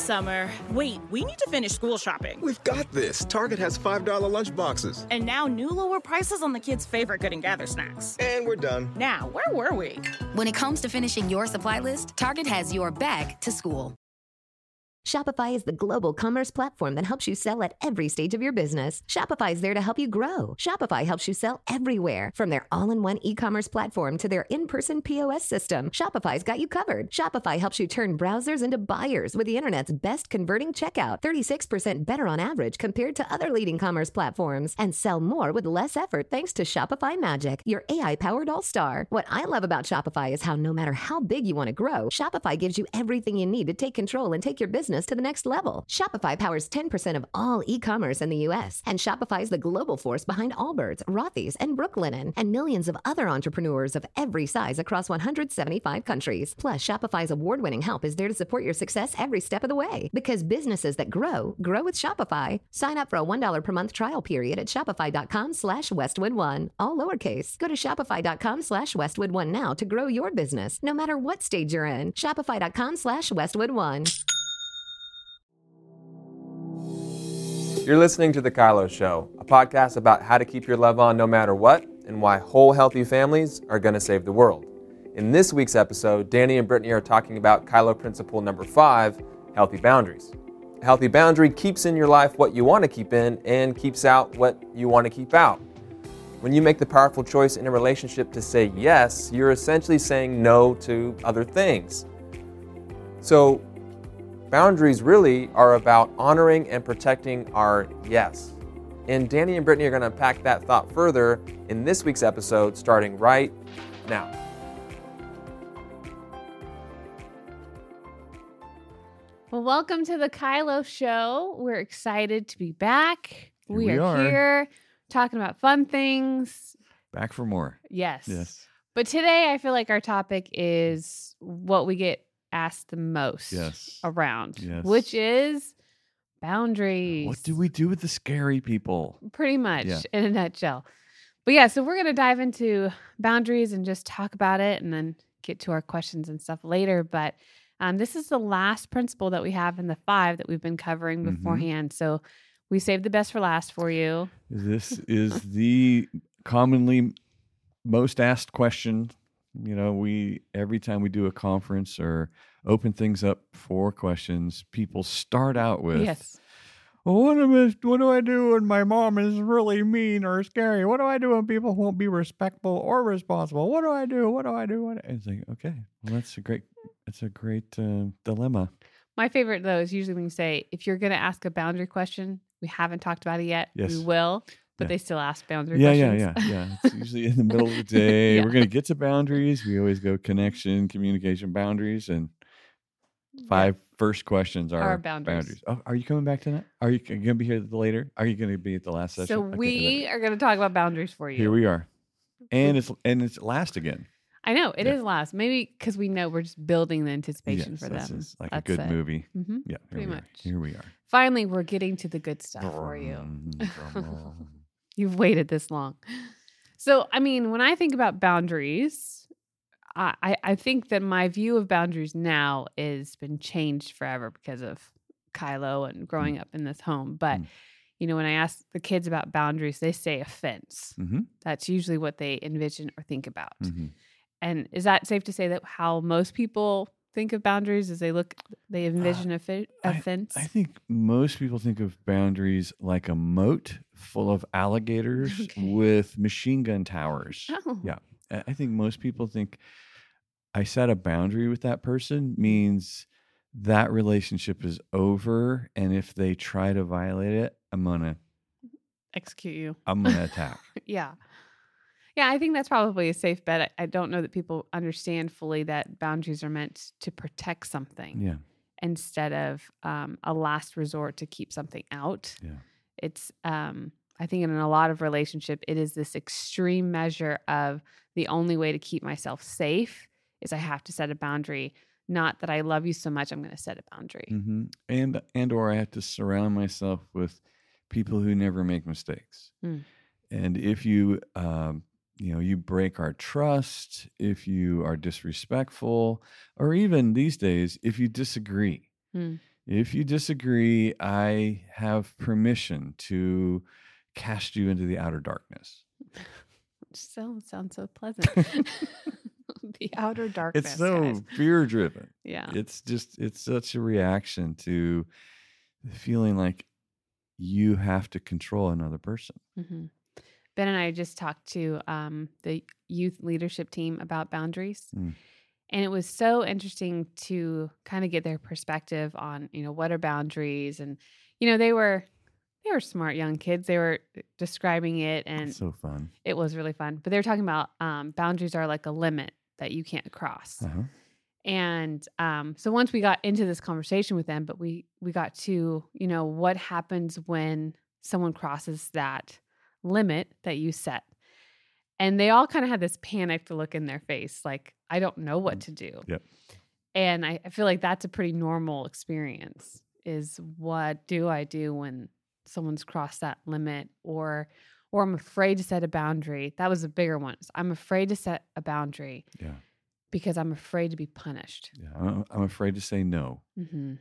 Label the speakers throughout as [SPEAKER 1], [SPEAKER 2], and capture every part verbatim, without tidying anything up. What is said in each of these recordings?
[SPEAKER 1] summer. Wait, we need to finish school shopping.
[SPEAKER 2] We've got this. Target has five dollar lunch boxes.
[SPEAKER 1] And now new lower prices on the kids' favorite Good and Gather snacks.
[SPEAKER 2] And we're done.
[SPEAKER 1] Now, where were we?
[SPEAKER 3] When it comes to finishing your supply list, Target has your back to school.
[SPEAKER 4] Shopify is the global commerce platform that helps you sell at every stage of your business. Shopify is there to help you grow. Shopify helps you sell everywhere, from their all-in-one e-commerce platform to their in-person P O S system. Shopify's got you covered. Shopify helps you turn browsers into buyers with the internet's best converting checkout, thirty-six percent better on average compared to other leading commerce platforms, and sell more with less effort thanks to Shopify Magic, your A I-powered all-star. What I love about Shopify is how no matter how big you want to grow, Shopify gives you everything you need to take control and take your business to the next level. Shopify powers ten percent of all e-commerce in the U S, and Shopify is the global force behind Allbirds, Rothy's, and Brooklinen, and millions of other entrepreneurs of every size across one hundred seventy-five countries. Plus, Shopify's award-winning help is there to support your success every step of the way. Because businesses that grow, grow with Shopify. Sign up for a one dollar per month trial period at shopify.com slash Westwood1, all lowercase. Go to shopify.com slash Westwood1 now to grow your business, no matter what stage you're in. Shopify.com slash Westwood1.
[SPEAKER 5] You're listening to The Kylo Show, a podcast about how to keep your love on no matter what and why whole, healthy families are going to save the world. In this week's episode, Danny and Brittany are talking about Kylo principle number five, healthy boundaries. A healthy boundary keeps in your life what you want to keep in and keeps out what you want to keep out. When you make the powerful choice in a relationship to say yes, you're essentially saying no to other things. So, boundaries really are about honoring and protecting our yes. And Danny and Brittany are going to unpack that thought further in this week's episode, starting right now.
[SPEAKER 6] Well, welcome to the Kylo Show. We're excited to be back.
[SPEAKER 7] Here
[SPEAKER 6] we,
[SPEAKER 7] we
[SPEAKER 6] are,
[SPEAKER 7] are
[SPEAKER 6] here talking about fun things.
[SPEAKER 7] Back for more.
[SPEAKER 6] Yes.
[SPEAKER 7] Yes.
[SPEAKER 6] But today I feel like our topic is what we get asked the most
[SPEAKER 7] Yes.
[SPEAKER 6] around,
[SPEAKER 7] Yes.
[SPEAKER 6] which is boundaries.
[SPEAKER 7] What do we do with the scary people?
[SPEAKER 6] Pretty much
[SPEAKER 7] Yeah.
[SPEAKER 6] in a nutshell. But yeah, so we're going to dive into boundaries and just talk about it and then get to our questions and stuff later. But um, this is the last principle that we have in the five that we've been covering
[SPEAKER 7] Mhm.
[SPEAKER 6] beforehand. So we saved the best for last for you.
[SPEAKER 7] This is the commonly most asked question. You know, we every time we do a conference or open things up for questions, people start out with,
[SPEAKER 6] Yes.
[SPEAKER 7] well, what, am I, what do I do when my mom is really mean or scary? What do I do when people won't be respectful or responsible? What do I do? What do I do? What? It's like, okay, well, that's a great, that's a great uh, dilemma.
[SPEAKER 6] My favorite, though, is usually when you say, if you're going to ask a boundary question, we haven't talked about it yet.
[SPEAKER 7] Yes.
[SPEAKER 6] We will, but
[SPEAKER 7] Yeah.
[SPEAKER 6] they still ask boundary
[SPEAKER 7] Yeah, yeah,
[SPEAKER 6] questions.
[SPEAKER 7] yeah, yeah. It's usually in the middle of the day.
[SPEAKER 6] Yeah.
[SPEAKER 7] We're going to get to boundaries. We always go connection, communication, boundaries, and five first questions are
[SPEAKER 6] Our boundaries.
[SPEAKER 7] Oh, are you coming back tonight? Are you going to be here later? Are you going to be at the last session?
[SPEAKER 6] So
[SPEAKER 7] Okay,
[SPEAKER 6] we
[SPEAKER 7] there.
[SPEAKER 6] are going to talk about boundaries for you.
[SPEAKER 7] Here we are, and it's and it's last again.
[SPEAKER 6] I know it
[SPEAKER 7] Yeah.
[SPEAKER 6] is last. Maybe because we know we're just building the anticipation
[SPEAKER 7] Yes,
[SPEAKER 6] for
[SPEAKER 7] this
[SPEAKER 6] them.
[SPEAKER 7] is like
[SPEAKER 6] That's
[SPEAKER 7] a good
[SPEAKER 6] it.
[SPEAKER 7] movie.
[SPEAKER 6] hmm
[SPEAKER 7] Yeah, here
[SPEAKER 6] Pretty
[SPEAKER 7] we
[SPEAKER 6] much.
[SPEAKER 7] Are. Here we are.
[SPEAKER 6] Finally, we're getting to the good stuff for you.
[SPEAKER 7] Drum roll.
[SPEAKER 6] You've waited this long. So, I mean, when I think about boundaries, I, I I think that my view of boundaries now is been changed forever because of Kylo and growing up in this home. But,
[SPEAKER 7] Mm.
[SPEAKER 6] you know, when I ask the kids about boundaries, they say a fence.
[SPEAKER 7] Mm-hmm.
[SPEAKER 6] That's usually what they envision or think about.
[SPEAKER 7] Mm-hmm.
[SPEAKER 6] And is that safe to say that how most people think of boundaries is they look, they envision a, fi- a
[SPEAKER 7] I-
[SPEAKER 6] fence?
[SPEAKER 7] I think most people think of boundaries like a moat full of alligators
[SPEAKER 6] Okay.
[SPEAKER 7] with machine gun towers.
[SPEAKER 6] Oh.
[SPEAKER 7] Yeah. I I think most people think I set a boundary with that person means that relationship is over, and if they try to violate it, I'm gonna
[SPEAKER 6] Execute you.
[SPEAKER 7] I'm gonna attack.
[SPEAKER 6] Yeah. Yeah, I think that's probably a safe bet. I, I don't know that people understand fully that boundaries are meant to protect something
[SPEAKER 7] Yeah.
[SPEAKER 6] instead of um, a last resort to keep something out.
[SPEAKER 7] Yeah.
[SPEAKER 6] It's, um, I think in a lot of relationship, it is this extreme measure of the only way to keep myself safe is I have to set a boundary. Not that I love you so much, I'm going to set a boundary.
[SPEAKER 7] hmm And and or I have to surround myself with people who never make mistakes.
[SPEAKER 6] Mm.
[SPEAKER 7] And if you um, you know you break our trust, if you are disrespectful, or even these days, if you disagree,
[SPEAKER 6] Mm.
[SPEAKER 7] If you disagree, I have permission to cast you into the outer darkness.
[SPEAKER 6] So sounds so pleasant. The outer darkness.
[SPEAKER 7] It's so
[SPEAKER 6] guys.
[SPEAKER 7] fear driven.
[SPEAKER 6] Yeah.
[SPEAKER 7] It's just, it's such a reaction to feeling like you have to control another person.
[SPEAKER 6] Mm-hmm. Ben and I just talked to um, the youth leadership team about boundaries.
[SPEAKER 7] Mm.
[SPEAKER 6] And it was so interesting to kind of get their perspective on, you know, what are boundaries? And, you know, they were, they were smart young kids. They were describing it, and
[SPEAKER 7] It's so fun.
[SPEAKER 6] it was really fun. But they were talking about um, boundaries are like a limit that you can't cross.
[SPEAKER 7] Uh-huh.
[SPEAKER 6] And um, so once we got into this conversation with them, but we we got to, you know, what happens when someone crosses that limit that you set. And they all kind of had this panicked look in their face, like, I don't know what to do.
[SPEAKER 7] Yep.
[SPEAKER 6] And I, I feel like that's a pretty normal experience, is what do I do when someone's crossed that limit, or or I'm afraid to set a boundary. That was a bigger one. I'm afraid to set a boundary.
[SPEAKER 7] Yeah.
[SPEAKER 6] Because I'm afraid to be punished.
[SPEAKER 7] Yeah. I'm, I'm afraid to say no
[SPEAKER 6] Mm-hmm.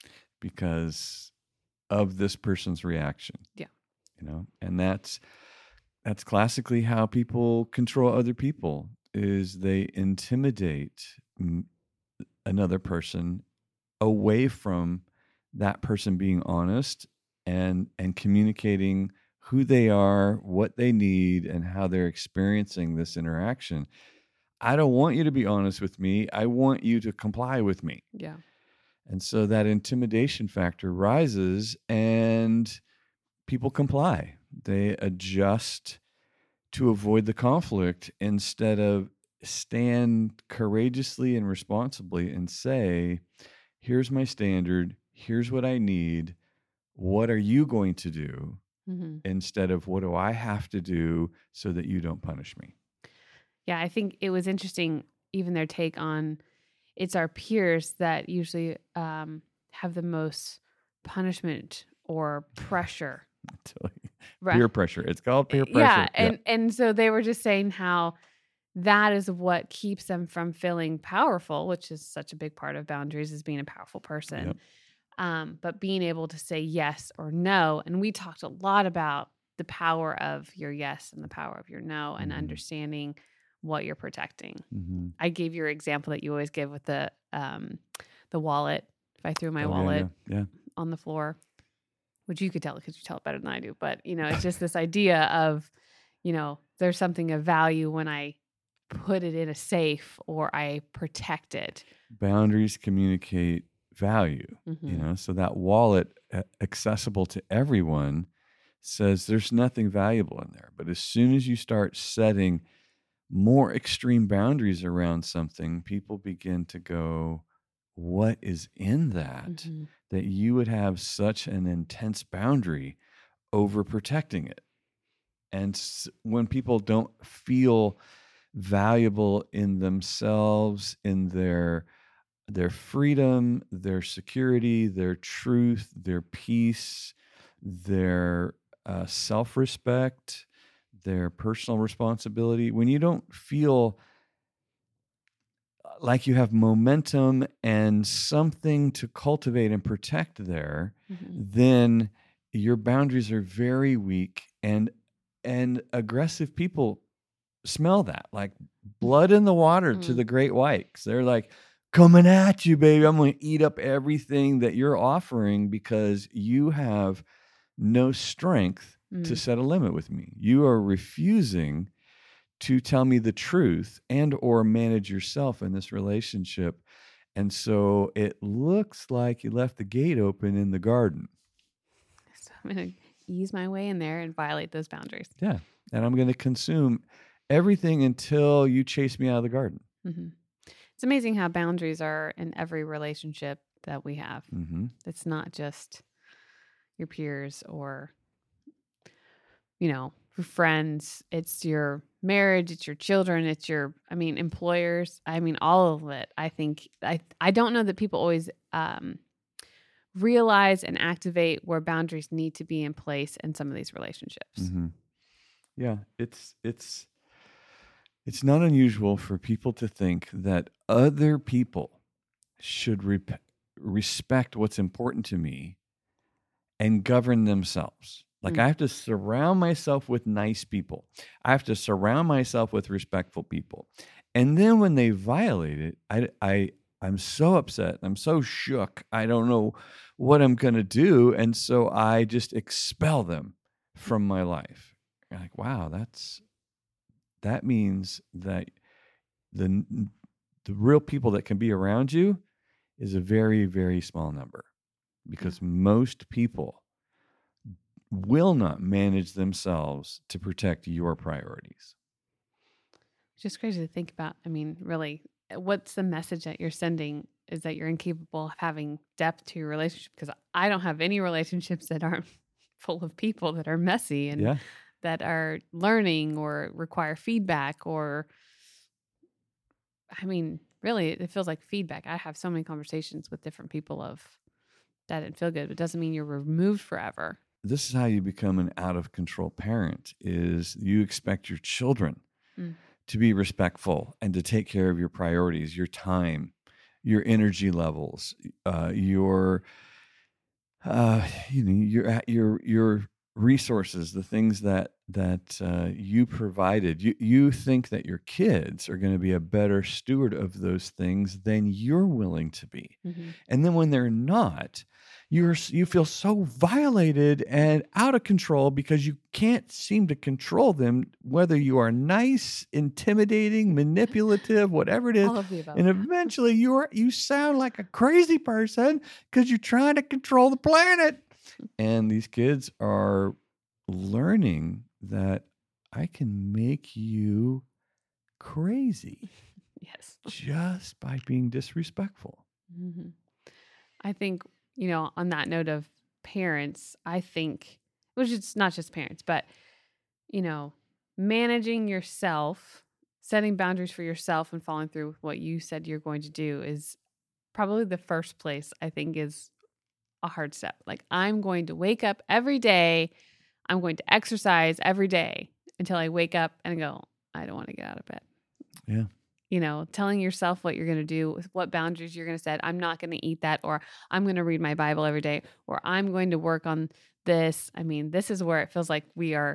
[SPEAKER 7] because of this person's reaction.
[SPEAKER 6] Yeah.
[SPEAKER 7] You know, and that's, that's classically how people control other people, is they intimidate m- another person away from that person being honest and, and communicating who they are, what they need, and how they're experiencing this interaction. I don't want you to be honest with me. I want you to comply with me.
[SPEAKER 6] Yeah.
[SPEAKER 7] And so that intimidation factor rises and people comply. They adjust to avoid the conflict instead of stand courageously and responsibly and say, here's my standard. Here's what I need. What are you going to do?
[SPEAKER 6] Mm-hmm.
[SPEAKER 7] Instead of what do I have to do so that you don't punish me?
[SPEAKER 6] Yeah, I think it was interesting, even their take on it's our peers that usually um, have the most punishment or pressure. Right.
[SPEAKER 7] Peer pressure. It's called peer pressure.
[SPEAKER 6] Yeah, and yeah. and so they were just saying how that is what keeps them from feeling powerful, which is such a big part of boundaries, is being a powerful person.
[SPEAKER 7] Yep.
[SPEAKER 6] Um, but being able to say yes or no. And we talked a lot about the power of your yes and the power of your no, and
[SPEAKER 7] mm-hmm.
[SPEAKER 6] understanding what you're protecting.
[SPEAKER 7] Mm-hmm.
[SPEAKER 6] I gave your example that you always give with the um, the wallet. If I threw my
[SPEAKER 7] oh,
[SPEAKER 6] wallet
[SPEAKER 7] yeah, yeah.
[SPEAKER 6] on the floor, which you could tell because you tell it better than I do. But, you know, it's just this idea of, you know, there's something of value when I put it in a safe or I protect it.
[SPEAKER 7] Boundaries communicate value,
[SPEAKER 6] Mm-hmm.
[SPEAKER 7] you know, so that wallet uh, accessible to everyone says there's nothing valuable in there. But as soon as you start setting more extreme boundaries around something, people begin to go, what is in that,
[SPEAKER 6] Mm-hmm.
[SPEAKER 7] that you would have such an intense boundary over protecting it? And s- when people don't feel valuable in themselves, in their their freedom, their security, their truth, their peace, their uh, self-respect, their personal responsibility, when you don't feel like you have momentum and something to cultivate and protect there,
[SPEAKER 6] Mm-hmm.
[SPEAKER 7] then your boundaries are very weak, and and aggressive people smell that, like blood in the water
[SPEAKER 6] Mm.
[SPEAKER 7] to the great whites. They're like, coming at you, baby. I'm going to eat up everything that you're offering because you have no strength
[SPEAKER 6] Mm.
[SPEAKER 7] to set a limit with me. You are refusing to tell me the truth and or manage yourself in this relationship. And so it looks like you left the gate open in the garden.
[SPEAKER 6] So I'm going to ease my way in there and violate those boundaries.
[SPEAKER 7] Yeah. And I'm going to consume everything until you chase me out of the garden.
[SPEAKER 6] Mm-hmm. It's amazing how boundaries are in every relationship that we have.
[SPEAKER 7] Mm-hmm.
[SPEAKER 6] It's not just your peers or, you know, friends. It's your marriage. It's your children. It's your, I mean, employers. I mean, all of it. I think, I, I don't know that people always um, realize and activate where boundaries need to be in place in some of these relationships.
[SPEAKER 7] Mm-hmm. Yeah, it's it's it's not unusual for people to think that other people should rep- respect what's important to me and govern themselves. Like
[SPEAKER 6] Mm.
[SPEAKER 7] I have to surround myself with nice people. I have to surround myself with respectful people. And then when they violate it, I, I, I'm so upset. I'm so shook. I don't know what I'm going to do. And so I just expel them from my life. You're like, wow, that's, that means that the, the real people that can be around you is a very, very small number, because most people will not manage themselves to protect your priorities.
[SPEAKER 6] It's just crazy to think about. I mean, really, what's the message that you're sending is that you're incapable of having depth to your relationship? Because I don't have any relationships that aren't full of people that are messy and
[SPEAKER 7] Yeah.
[SPEAKER 6] that are learning or require feedback or, I mean, really, it feels like feedback. I have so many conversations with different people of that didn't feel good, but it doesn't mean you're removed forever.
[SPEAKER 7] This is how you become an out of control parent, is you expect your children
[SPEAKER 6] Mm.
[SPEAKER 7] to be respectful and to take care of your priorities, your time, your energy levels, uh, your, uh, you know, your, your, your resources, the things that, that uh, you provided. You, you think that your kids are going to be a better steward of those things than you're willing to be.
[SPEAKER 6] Mm-hmm.
[SPEAKER 7] And then when they're not, you're you feel so violated and out of control because you can't seem to control them, whether you are nice, intimidating, manipulative, whatever it is.
[SPEAKER 6] All of the above.
[SPEAKER 7] And eventually you're you sound like a crazy person because you're trying to control the planet. And these kids are learning that I can make you crazy
[SPEAKER 6] Yes.
[SPEAKER 7] just by being disrespectful.
[SPEAKER 6] Mm-hmm. I think, you know, on that note of parents, I think, which is not just parents, but, you know, managing yourself, setting boundaries for yourself and following through with what you said you're going to do is probably the first place I think is a hard step. Like, I'm going to wake up every day. I'm going to exercise every day until I wake up and go, I don't want to get out of bed.
[SPEAKER 7] Yeah.
[SPEAKER 6] You know, telling yourself what you're going to do, what boundaries you're going to set. I'm not going to eat that, or I'm going to read my Bible every day, or I'm going to work on this. I mean, this is where it feels like we are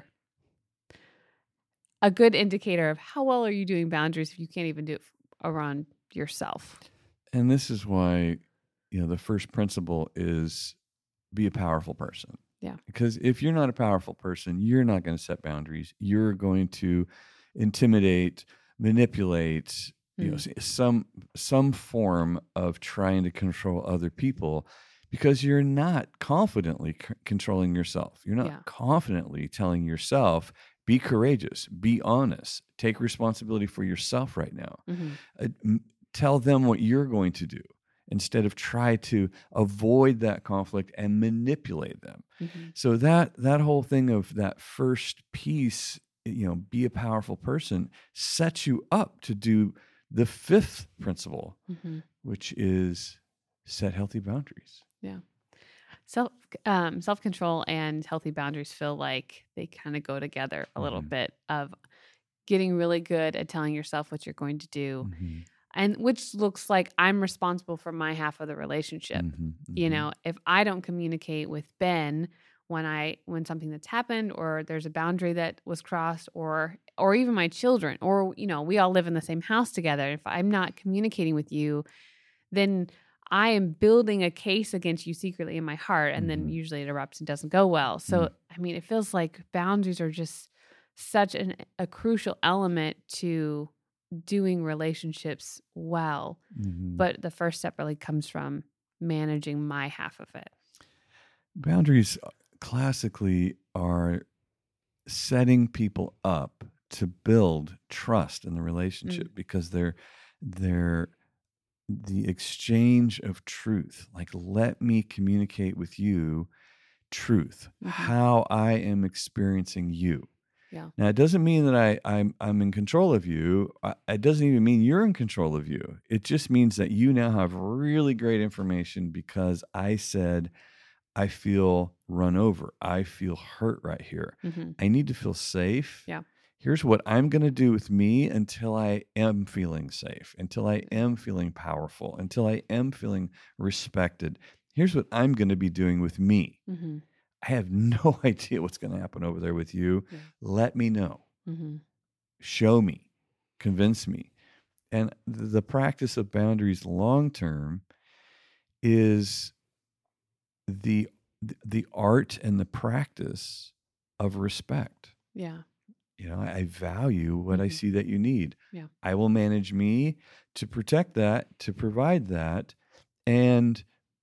[SPEAKER 6] a good indicator of how well are you doing boundaries if you can't even do it around yourself.
[SPEAKER 7] And this is why, you know, the first principle is be a powerful person.
[SPEAKER 6] Yeah.
[SPEAKER 7] Because if you're not a powerful person, you're not going to set boundaries. You're going to intimidate, manipulate, you know,
[SPEAKER 6] Mm.
[SPEAKER 7] some some form of trying to control other people, because you're not confidently c- controlling yourself. You're not
[SPEAKER 6] Yeah.
[SPEAKER 7] confidently telling yourself, be courageous, be honest, take responsibility for yourself right now.
[SPEAKER 6] Mm-hmm.
[SPEAKER 7] Uh, m- tell them what you're going to do instead of try to avoid that conflict and manipulate them.
[SPEAKER 6] Mm-hmm.
[SPEAKER 7] So that that whole thing of that first piece, you know, be a powerful person, sets you up to do the fifth principle,
[SPEAKER 6] Mm-hmm.
[SPEAKER 7] which is set healthy boundaries.
[SPEAKER 6] Yeah. Self um, self-control and healthy boundaries feel like they kind of go together a little
[SPEAKER 7] Mhm.
[SPEAKER 6] bit, of getting really good at telling yourself what you're going to do.
[SPEAKER 7] Mhm.
[SPEAKER 6] And which looks like I'm responsible for my half of the relationship.
[SPEAKER 7] Mhm.
[SPEAKER 6] You
[SPEAKER 7] Mhm.
[SPEAKER 6] know, if I don't communicate with Ben when I when something that's happened, or there's a boundary that was crossed, or or even my children, or, you know, we all live in the same house together. If I'm not communicating with you, then I am building a case against you secretly in my heart, and then
[SPEAKER 7] Mhm.
[SPEAKER 6] usually it erupts and doesn't go well. So, I mean, it feels like boundaries are just such an, a crucial element to doing relationships well.
[SPEAKER 7] Mhm.
[SPEAKER 6] But the first step really comes from managing my half of it.
[SPEAKER 7] Boundaries classically are setting people up to build trust in the relationship, because they're they're the exchange of truth. Like, let me communicate with you truth,
[SPEAKER 6] Mhm.
[SPEAKER 7] how I am experiencing you.
[SPEAKER 6] Yeah.
[SPEAKER 7] Now, it doesn't mean that I, I'm I'm in control of you. I- It doesn't even mean you're in control of you. It just means that you now have really great information because I said, I feel run over. I feel hurt right here.
[SPEAKER 6] Mm-hmm.
[SPEAKER 7] I need to feel safe.
[SPEAKER 6] Yeah.
[SPEAKER 7] here's what I'm going to do with me until I am feeling safe, until I am feeling powerful, until I am feeling respected. Here's what I'm going to be doing with me.
[SPEAKER 6] Mm-hmm.
[SPEAKER 7] I have no idea what's going to happen over there with you.
[SPEAKER 6] Yeah.
[SPEAKER 7] Let me know.
[SPEAKER 6] Mm-hmm.
[SPEAKER 7] Show me. Convince me. And the practice of boundaries long term is the the art and the practice of respect.
[SPEAKER 6] Yeah.
[SPEAKER 7] You know, I value what
[SPEAKER 6] Mm-hmm.
[SPEAKER 7] I see that you need.
[SPEAKER 6] Yeah.
[SPEAKER 7] I will manage me to protect that, to provide that, and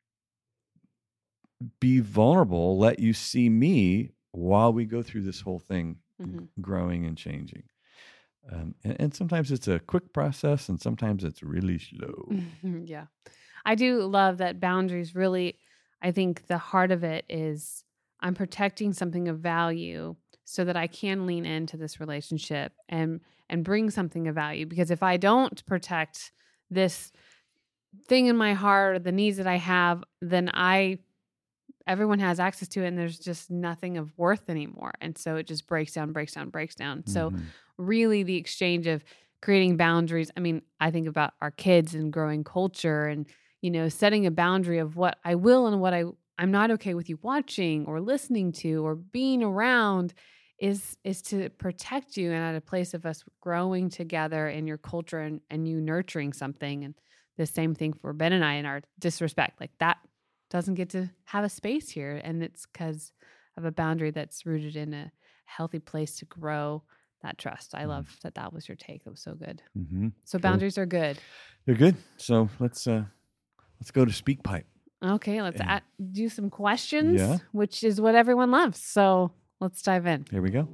[SPEAKER 7] be vulnerable, let you see me while we go through this whole thing,
[SPEAKER 6] Mm-hmm.
[SPEAKER 7] growing and changing. Um, and, and sometimes it's a quick process, and sometimes it's really slow.
[SPEAKER 6] Yeah. I do love that boundaries really, I think the heart of it is I'm protecting something of value so that I can lean into this relationship and and bring something of value. Because if I don't protect this thing in my heart or the needs that I have, then I everyone has access to it and there's just nothing of worth anymore. And so it just breaks down, breaks down, breaks down. So
[SPEAKER 7] Mhm.
[SPEAKER 6] really the exchange of creating boundaries. I mean, I think about our kids and growing culture and, you know, setting a boundary of what I will and what I, I'm not okay with you watching or listening to or being around is, is to protect you and at a place of us growing together in your culture and, and you nurturing something. And the same thing for Ben and I in our disrespect, like that doesn't get to have a space here. And it's because of a boundary that's rooted in a healthy place to grow that trust. I love that that was your take. That was so good.
[SPEAKER 7] Mm-hmm.
[SPEAKER 6] So
[SPEAKER 7] Cool.
[SPEAKER 6] boundaries are good.
[SPEAKER 7] They're good. So let's uh, let's go to SpeakPipe.
[SPEAKER 6] Okay, let's
[SPEAKER 7] And-
[SPEAKER 6] at, do some questions,
[SPEAKER 7] Yeah.
[SPEAKER 6] which is what everyone loves. So let's dive in.
[SPEAKER 7] Here we go.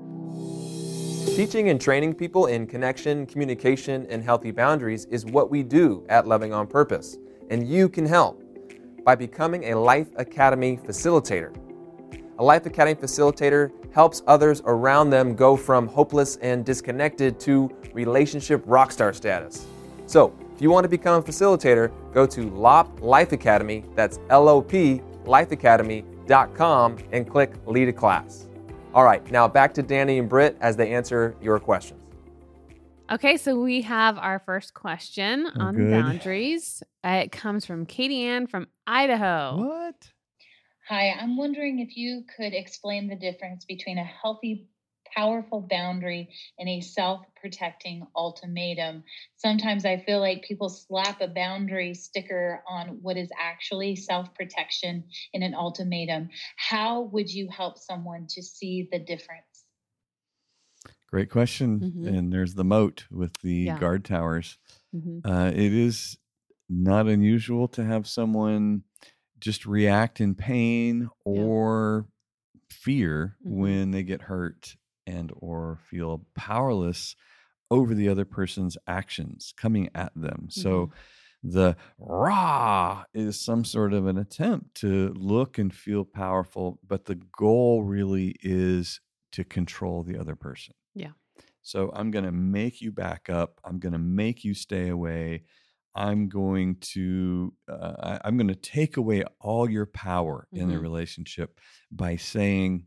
[SPEAKER 5] Teaching and training people in connection, communication, and healthy boundaries is what we do at Loving on Purpose. And you can help by becoming a Life Academy facilitator. A Life Academy facilitator helps others around them go from hopeless and disconnected to relationship rockstar status. So, if you want to become a facilitator, go to L O P Life Academy, that's L O P life academy dot com, and click Lead a Class. All right, now back to Danny and Britt as they answer your questions.
[SPEAKER 6] Okay, so we have our first question
[SPEAKER 7] Oh,
[SPEAKER 6] on
[SPEAKER 7] good.
[SPEAKER 6] boundaries. Uh, it comes from Katie Ann from Idaho.
[SPEAKER 7] What?
[SPEAKER 8] Hi, I'm wondering if you could explain the difference between a healthy, powerful boundary and a self-protecting ultimatum. Sometimes I feel like people slap a boundary sticker on what is actually self-protection in an ultimatum. How would you help someone to see the difference?
[SPEAKER 7] Great question.
[SPEAKER 6] Mhm.
[SPEAKER 7] And there's the moat with the
[SPEAKER 6] Yeah.
[SPEAKER 7] guard towers.
[SPEAKER 6] Mhm.
[SPEAKER 7] Uh, it is not unusual to have someone just react in pain or fear
[SPEAKER 6] Mhm.
[SPEAKER 7] when they get hurt and or feel powerless over the other person's actions coming at them. So the rah is some sort of an attempt to look and feel powerful, but the goal really is to control the other person.
[SPEAKER 6] Yeah.
[SPEAKER 7] So I'm going to make you back up. I'm going to make you stay away. I'm going to uh, I, I'm going to take away all your power in the
[SPEAKER 6] Mhm.
[SPEAKER 7] relationship by saying,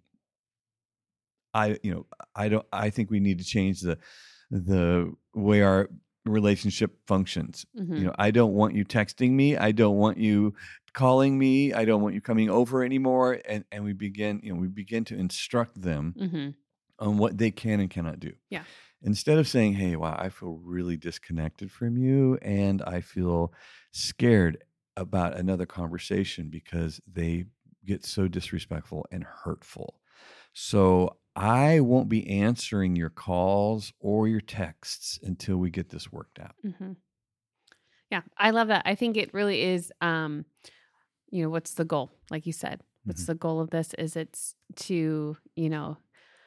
[SPEAKER 7] I you know I don't I think we need to change the the way our relationship functions.
[SPEAKER 6] Mhm.
[SPEAKER 7] You know, I don't want you texting me. I don't want you calling me. I don't want you coming over anymore. And and we begin you know we begin to instruct them
[SPEAKER 6] Mhm.
[SPEAKER 7] on what they can and cannot do.
[SPEAKER 6] Yeah.
[SPEAKER 7] Instead of saying, hey, wow, I feel really disconnected from you and I feel scared about another conversation because they get so disrespectful and hurtful. So I won't be answering your calls or your texts until we get this worked out.
[SPEAKER 6] Mm-hmm. Yeah, I love that. I think it really is, um, you know, what's the goal? Like you said, what's
[SPEAKER 7] Mhm.
[SPEAKER 6] the goal of this? Is it's to, you know,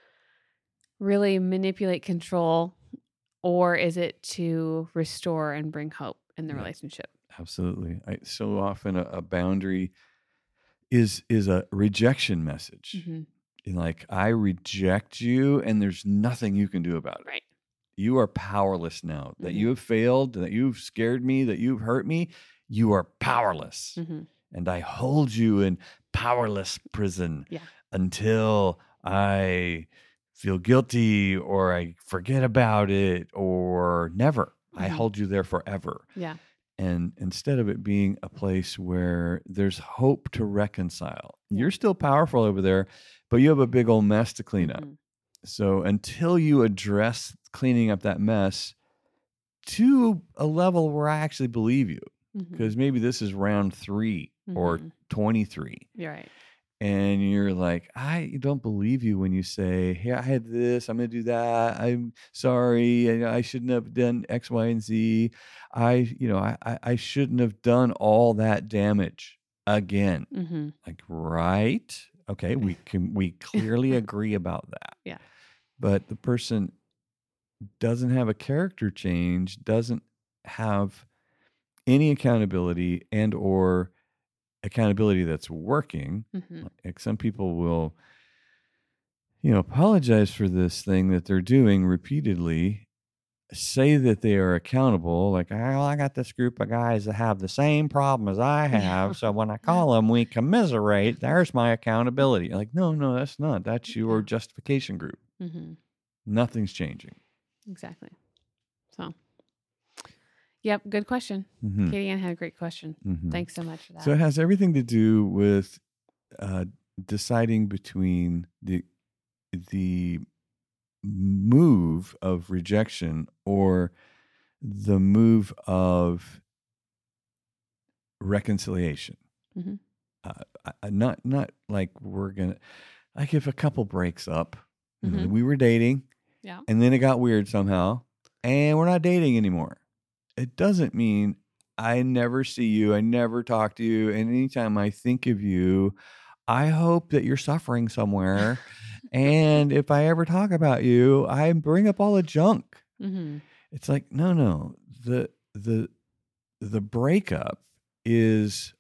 [SPEAKER 6] really manipulate control, or is it to restore and bring hope in the
[SPEAKER 7] Yeah.
[SPEAKER 6] relationship?
[SPEAKER 7] Absolutely. I, so often a, a boundary is is a rejection message.
[SPEAKER 6] Mm-hmm.
[SPEAKER 7] And like, I reject you and there's nothing you can do about it.
[SPEAKER 6] Right.
[SPEAKER 7] You are powerless now. That
[SPEAKER 6] Mhm.
[SPEAKER 7] you have failed, that you've scared me, that you've hurt me. You are powerless.
[SPEAKER 6] Mm-hmm.
[SPEAKER 7] And I hold you in powerless prison
[SPEAKER 6] Yeah.
[SPEAKER 7] until I feel guilty or I forget about it or never. I
[SPEAKER 6] Mhm.
[SPEAKER 7] hold you there forever.
[SPEAKER 6] Yeah.
[SPEAKER 7] And instead of it being a place where there's hope to reconcile,
[SPEAKER 6] Yeah.
[SPEAKER 7] you're still powerful over there, but you have a big old mess to clean up.
[SPEAKER 6] Mhm.
[SPEAKER 7] So until you address cleaning up that mess to a level where I actually believe you,
[SPEAKER 6] Mhm.
[SPEAKER 7] because maybe this is round three or
[SPEAKER 6] Mhm.
[SPEAKER 7] twenty-three.
[SPEAKER 6] You're right.
[SPEAKER 7] And you're like, I don't believe you when you say, hey, I had this, I'm going to do that. I'm sorry. I, I shouldn't have done X, Y, and Z. I, you know, I, I- I shouldn't have done all that damage again.
[SPEAKER 6] Mm-hmm.
[SPEAKER 7] Like, right? Okay, we can, we clearly agree about that.
[SPEAKER 6] Yeah.
[SPEAKER 7] But the person doesn't have a character change, doesn't have any accountability and or accountability that's working.
[SPEAKER 6] Mm-hmm.
[SPEAKER 7] Like some people will, you know, apologize for this thing that they're doing repeatedly, say that they are accountable. Like, oh, I got this group of guys that have the same problem as I have. So when I call them, we commiserate. There's my accountability. Like, no, no, that's not. That's your
[SPEAKER 6] Yeah.
[SPEAKER 7] justification group.
[SPEAKER 6] Mm-hmm.
[SPEAKER 7] Nothing's changing.
[SPEAKER 6] Exactly. So, yep. Good question.
[SPEAKER 7] Mhm.
[SPEAKER 6] Katie Ann had a great question.
[SPEAKER 7] Mhm.
[SPEAKER 6] Thanks so much for that.
[SPEAKER 7] So it has everything to do with uh, deciding between the the move of rejection or the move of reconciliation.
[SPEAKER 6] Mhm.
[SPEAKER 7] Uh, I- I- not not like we're gonna like if a couple breaks up, you know,
[SPEAKER 6] Mhm.
[SPEAKER 7] we were dating,
[SPEAKER 6] Yeah.
[SPEAKER 7] and then it got weird somehow, and we're not dating anymore. It doesn't mean I never see you, I never talk to you, and anytime I think of you, I hope that you're suffering somewhere. And if I ever talk about you, I bring up all the junk.
[SPEAKER 6] Mm-hmm.
[SPEAKER 7] It's like, no, no. The the the breakup is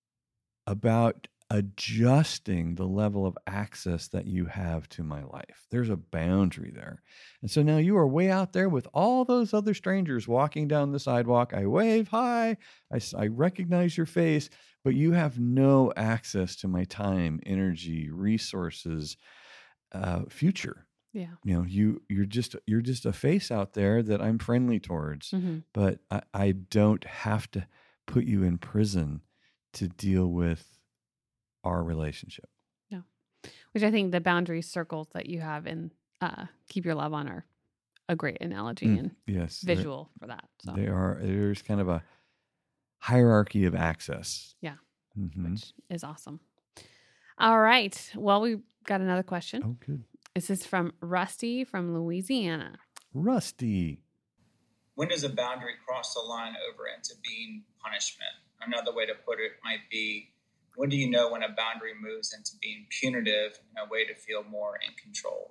[SPEAKER 7] about adjusting the level of access that you have to my life. There's a boundary there. And so now you are way out there with all those other strangers walking down the sidewalk. I wave, hi, I, s- I recognize your face, but you have no access to my time, energy, resources, uh, future.
[SPEAKER 6] Yeah.
[SPEAKER 7] You know, you you're just you're just a face out there that I'm friendly towards,
[SPEAKER 6] Mm-hmm.
[SPEAKER 7] but I, I don't have to put you in prison to deal with our relationship.
[SPEAKER 6] Yeah. Which I think the boundary circles that you have in uh, Keep Your Love On are a great analogy
[SPEAKER 7] Mm,
[SPEAKER 6] and
[SPEAKER 7] yes, they're-
[SPEAKER 6] visual for that. So,
[SPEAKER 7] They are. There's kind of a hierarchy of access.
[SPEAKER 6] Yeah.
[SPEAKER 7] Mhm.
[SPEAKER 6] which is awesome. All right. Well, we got another question.
[SPEAKER 7] Oh, good.
[SPEAKER 6] This is from Rusty from Louisiana.
[SPEAKER 7] Rusty.
[SPEAKER 9] When does a boundary cross the line over into being punishment? Another way to put it might be, when do you know when a boundary moves into being punitive in a way to feel more in control?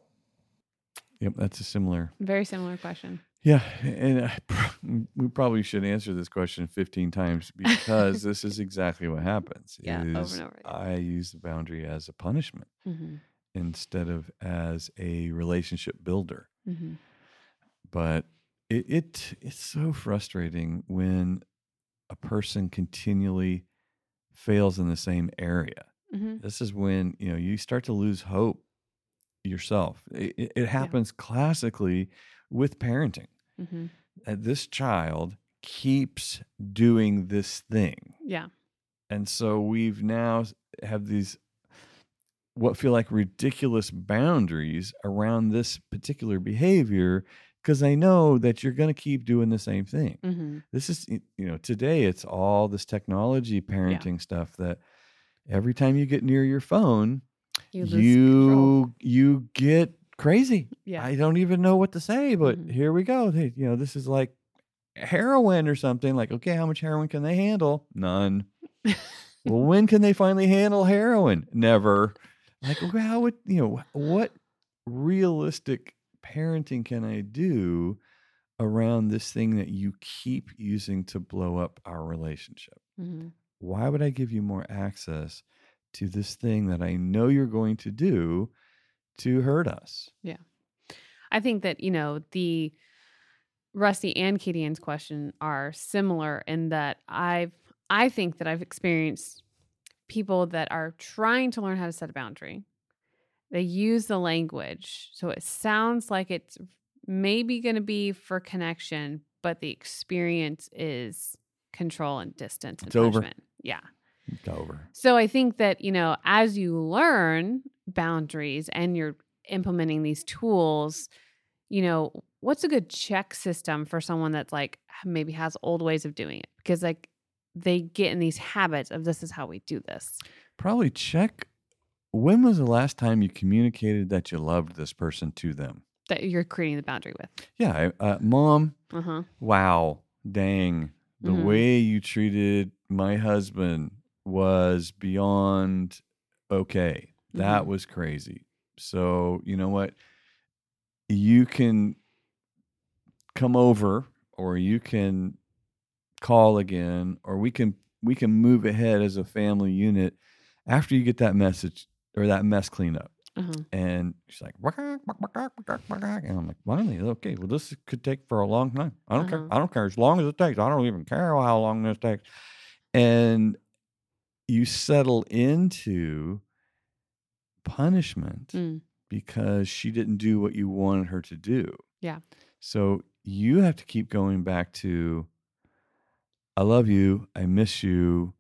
[SPEAKER 7] Yep, that's a similar.
[SPEAKER 6] Very similar question.
[SPEAKER 7] Yeah, and I, we probably should answer this question fifteen times because this is exactly what happens.
[SPEAKER 6] Yeah, over
[SPEAKER 7] is
[SPEAKER 6] and over again.
[SPEAKER 7] I use the boundary as a punishment
[SPEAKER 6] Mm-hmm.
[SPEAKER 7] instead of as a relationship builder.
[SPEAKER 6] Mm-hmm.
[SPEAKER 7] But it, it it's so frustrating when a person continually fails in the same area.
[SPEAKER 6] Mm-hmm.
[SPEAKER 7] This is when, you know, you start to lose hope yourself. It, it- it happens classically with parenting.
[SPEAKER 6] Mm-hmm.
[SPEAKER 7] Uh, this child keeps doing this thing.
[SPEAKER 6] Yeah.
[SPEAKER 7] And so we've now s- have these what feel like ridiculous boundaries around this particular behavior because I know that you're going to keep doing the same thing.
[SPEAKER 6] Mm-hmm.
[SPEAKER 7] This is, y- you know, today it's all this technology parenting stuff that every time you get near your phone,
[SPEAKER 6] You
[SPEAKER 7] you
[SPEAKER 6] lose control.
[SPEAKER 7] you get crazy.
[SPEAKER 6] Yeah.
[SPEAKER 7] I don't even know what to say, but
[SPEAKER 6] Mhm.
[SPEAKER 7] here we go. They, you know, this is like heroin or something. Like, okay, how much heroin can they handle? None. Well, when can they finally handle heroin? Never. Like, well, how would you know what realistic parenting can I do around this thing that you keep using to blow up our relationship?
[SPEAKER 6] Mm-hmm.
[SPEAKER 7] Why would I give you more access to this thing that I know you're going to do to hurt us?
[SPEAKER 6] Yeah. I think that, you know, the Rusty and Katie Ann's question are similar in that I've, I think that I've experienced people that are trying to learn how to set a boundary they use the language. So it sounds like it's maybe going to be for connection, but the experience is control and distance and
[SPEAKER 7] It's over.
[SPEAKER 6] punishment. Yeah.
[SPEAKER 7] It's over.
[SPEAKER 6] So I think that, you know, as you learn boundaries and you're implementing these tools, you know, what's a good check system for someone that's like maybe has old ways of doing it? Because like they get in these habits of this is how we do this.
[SPEAKER 7] Probably check, when was the last time you communicated that you loved this person to them?
[SPEAKER 6] That you're creating the boundary with.
[SPEAKER 7] Yeah. Uh, Mom,
[SPEAKER 6] Uh-huh.
[SPEAKER 7] wow, dang, the
[SPEAKER 6] Mhm.
[SPEAKER 7] way you treated my husband was beyond okay. That
[SPEAKER 6] Mhm.
[SPEAKER 7] was crazy. So, you know what? You can come over, or you can call again, or we can we can move ahead as a family unit after you get that message or that mess cleaned up.
[SPEAKER 6] Uh-huh.
[SPEAKER 7] And she's like, and I'm like, finally, okay, well, this could take for a long time. I don't
[SPEAKER 6] Uh-huh.
[SPEAKER 7] care. I don't care as long as it takes. I don't even care how long this takes. And you settle into punishment
[SPEAKER 6] Mm.
[SPEAKER 7] because she didn't do what you wanted her to do.
[SPEAKER 6] Yeah.
[SPEAKER 7] So you have to keep going back to, I love you. I miss you.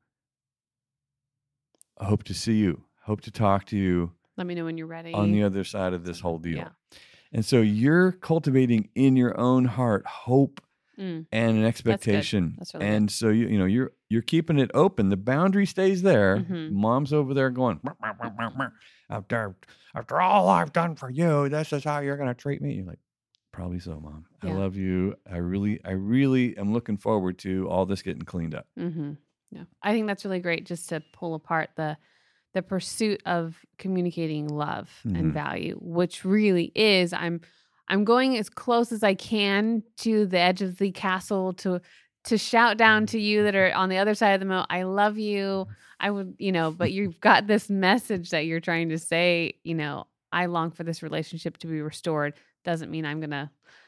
[SPEAKER 7] I hope to see you. Hope to talk to you
[SPEAKER 6] Let me know when you're ready.
[SPEAKER 7] on the other side of this whole deal.
[SPEAKER 6] Yeah.
[SPEAKER 7] And so you're cultivating in your own heart hope
[SPEAKER 6] Mm.
[SPEAKER 7] and an expectation.
[SPEAKER 6] That's really
[SPEAKER 7] and so you you know you're you're keeping it open. The boundary stays there.
[SPEAKER 6] Mhm.
[SPEAKER 7] Mom's over there going, "Meow, meow, meow, meow, meow. after after all I've done for you, this is how you're gonna treat me." You're like, probably so, Mom. I
[SPEAKER 6] Yeah.
[SPEAKER 7] love you. I really, I really am looking forward to all this getting cleaned up.
[SPEAKER 6] Mm-hmm. Yeah. I think that's really great just to pull apart the the pursuit of communicating love
[SPEAKER 7] Mhm.
[SPEAKER 6] and value, which really is I'm I'm going as close as I can to the edge of the castle to to shout down to you that are on the other side of the moat, I love you. I would, you know, but you've got this message that you're trying to say, you know, I long for this relationship to be restored. Doesn't mean I'm going to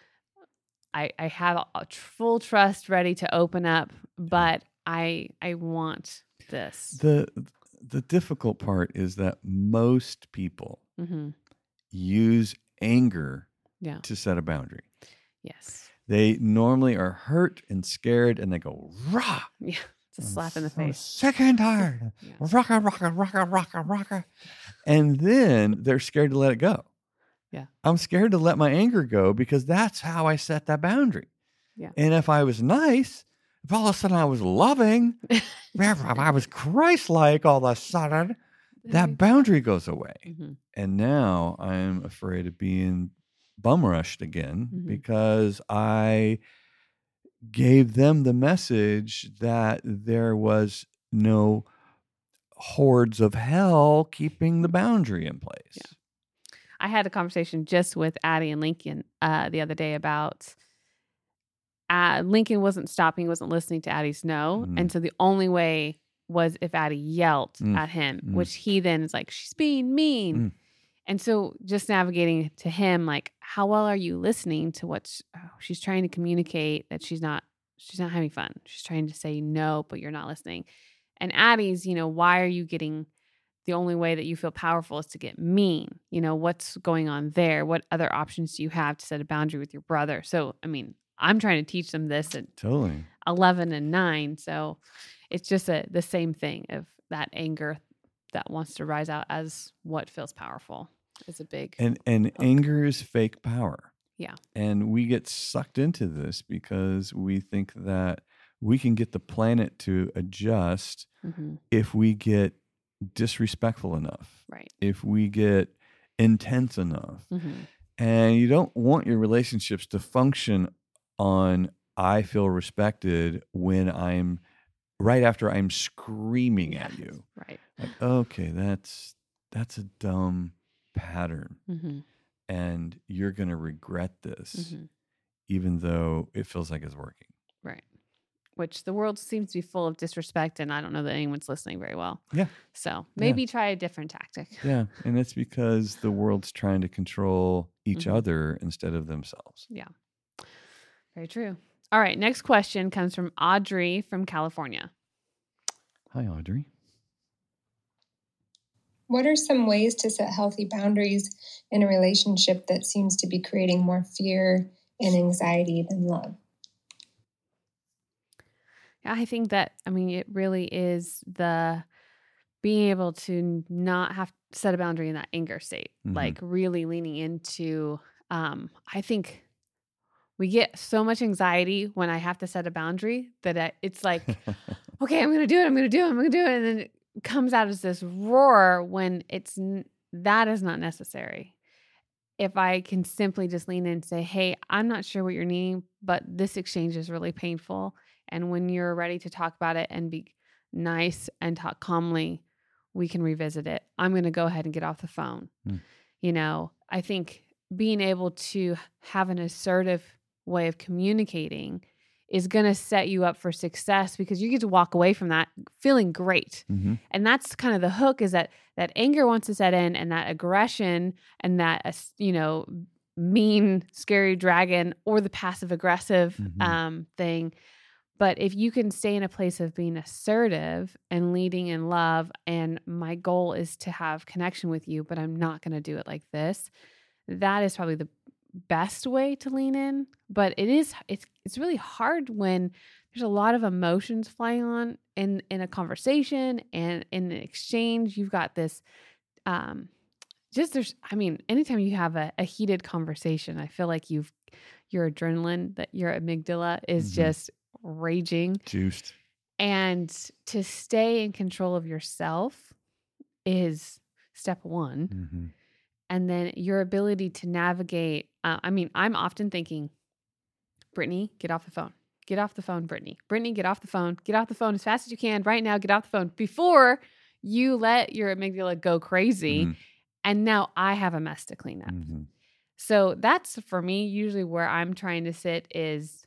[SPEAKER 6] I I have a tr- full trust ready to open up, but I I want this.
[SPEAKER 7] The the difficult part is that most people
[SPEAKER 6] Mm-hmm.
[SPEAKER 7] use anger
[SPEAKER 6] Yeah.
[SPEAKER 7] to set a boundary.
[SPEAKER 6] Yes.
[SPEAKER 7] They normally are hurt and scared, and they go, rah!
[SPEAKER 6] Yeah. It's a slap in the
[SPEAKER 7] So
[SPEAKER 6] face.
[SPEAKER 7] sick and tired.
[SPEAKER 6] Yeah.
[SPEAKER 7] Rocka, rocka, rocka, rocka, rocka. And then they're scared to let it go.
[SPEAKER 6] Yeah.
[SPEAKER 7] I'm scared to let my anger go because that's how I set that boundary.
[SPEAKER 6] Yeah.
[SPEAKER 7] And if I was nice, if all of a sudden I was loving, if I was Christ-like all of a sudden, that boundary goes away.
[SPEAKER 6] Mm-hmm.
[SPEAKER 7] And now I'm afraid of being bum rushed again
[SPEAKER 6] Mhm.
[SPEAKER 7] because I gave them the message that there was no hordes of hell keeping the boundary in place.
[SPEAKER 6] Yeah. I had a conversation just with Addie and Lincoln uh, the other day about uh, Lincoln wasn't stopping, wasn't listening to Addie's no.
[SPEAKER 7] Mhm.
[SPEAKER 6] And so the only way was if Addie yelled
[SPEAKER 7] Mm.
[SPEAKER 6] at him,
[SPEAKER 7] Mm.
[SPEAKER 6] which he then is like, she's being mean.
[SPEAKER 7] Mm.
[SPEAKER 6] And so just navigating to him, like, how well are you listening to what sh- oh, she's trying to communicate that she's not, she's not having fun. She's trying to say no, but you're not listening. And Addie's, you know, why are you getting, the only way that you feel powerful is to get mean? You know, what's going on there? What other options do you have to set a boundary with your brother? So, I mean, I'm trying to teach them this at
[SPEAKER 7] Totally.
[SPEAKER 6] eleven and nine. So it's just a, the same thing of that anger that wants to rise out as what feels powerful is a big.
[SPEAKER 7] And and anger is fake power.
[SPEAKER 6] Yeah.
[SPEAKER 7] And we get sucked into this because we think that we can get the planet to adjust
[SPEAKER 6] Mhm.
[SPEAKER 7] if we get disrespectful enough,
[SPEAKER 6] Right.
[SPEAKER 7] if we get intense enough.
[SPEAKER 6] Mhm.
[SPEAKER 7] And you don't want your relationships to function on I feel respected when I'm right after I'm screaming at you.
[SPEAKER 6] Right.
[SPEAKER 7] Like, okay, that's that's a dumb pattern.
[SPEAKER 6] Mhm.
[SPEAKER 7] And you're going to regret this,
[SPEAKER 6] Mhm.
[SPEAKER 7] even though it feels like it's working.
[SPEAKER 6] Right. Which the world seems to be full of disrespect, and I don't know that anyone's listening very well.
[SPEAKER 7] Yeah.
[SPEAKER 6] So maybe try a different tactic.
[SPEAKER 7] Yeah. And it's because the world's trying to control each
[SPEAKER 6] Mhm.
[SPEAKER 7] other instead of themselves.
[SPEAKER 6] Yeah. Very true. All right. Next question comes from Audrey from California.
[SPEAKER 7] Hi, Audrey.
[SPEAKER 10] What are some ways to set healthy boundaries in a relationship that seems to be creating more fear and anxiety than love?
[SPEAKER 6] I think that, I mean, it really is the being able to not have to set a boundary in that anger state,
[SPEAKER 7] Mhm.
[SPEAKER 6] like really leaning into, um, I think we get so much anxiety when I have to set a boundary that I, it's like, okay, I'm going to do it. I'm going to do it. I'm going to do it. And then it comes out as this roar when it's, n- that is not necessary. If I can simply just lean in and say, hey, I'm not sure what you're needing, but this exchange is really painful. And when you're ready to talk about it and be nice and talk calmly, we can revisit it. I'm going to go ahead and get off the phone.
[SPEAKER 7] Mm.
[SPEAKER 6] You know, I think being able to have an assertive way of communicating is going to set you up for success because you get to walk away from that feeling great.
[SPEAKER 7] Mm-hmm.
[SPEAKER 6] And that's kind of the hook, is that that anger wants to set in, and that aggression and that, uh, you know, mean, scary dragon or the passive aggressive
[SPEAKER 7] Mhm.
[SPEAKER 6] um, thing. But if you can stay in a place of being assertive and leading in love, and my goal is to have connection with you, but I'm not going to do it like this, that is probably the best way to lean in. But it is, it's, it's really hard when there's a lot of emotions flying on in, in a conversation and in an exchange. You've got this, um, just there's, I mean, anytime you have a, a heated conversation, I feel like you've, your adrenaline, that your amygdala is
[SPEAKER 7] Mhm.
[SPEAKER 6] just raging.
[SPEAKER 7] Juiced.
[SPEAKER 6] And to stay in control of yourself is step one.
[SPEAKER 7] Mm-hmm.
[SPEAKER 6] And then your ability to navigate. Uh, I mean, I'm often thinking, Brittany, get off the phone. Get off the phone, Brittany. Brittany, get off the phone. Get off the phone as fast as you can right now. Get off the phone before you let your amygdala go crazy.
[SPEAKER 7] Mhm.
[SPEAKER 6] And now I have a mess to clean up.
[SPEAKER 7] Mm-hmm.
[SPEAKER 6] So that's, for me, usually where I'm trying to sit is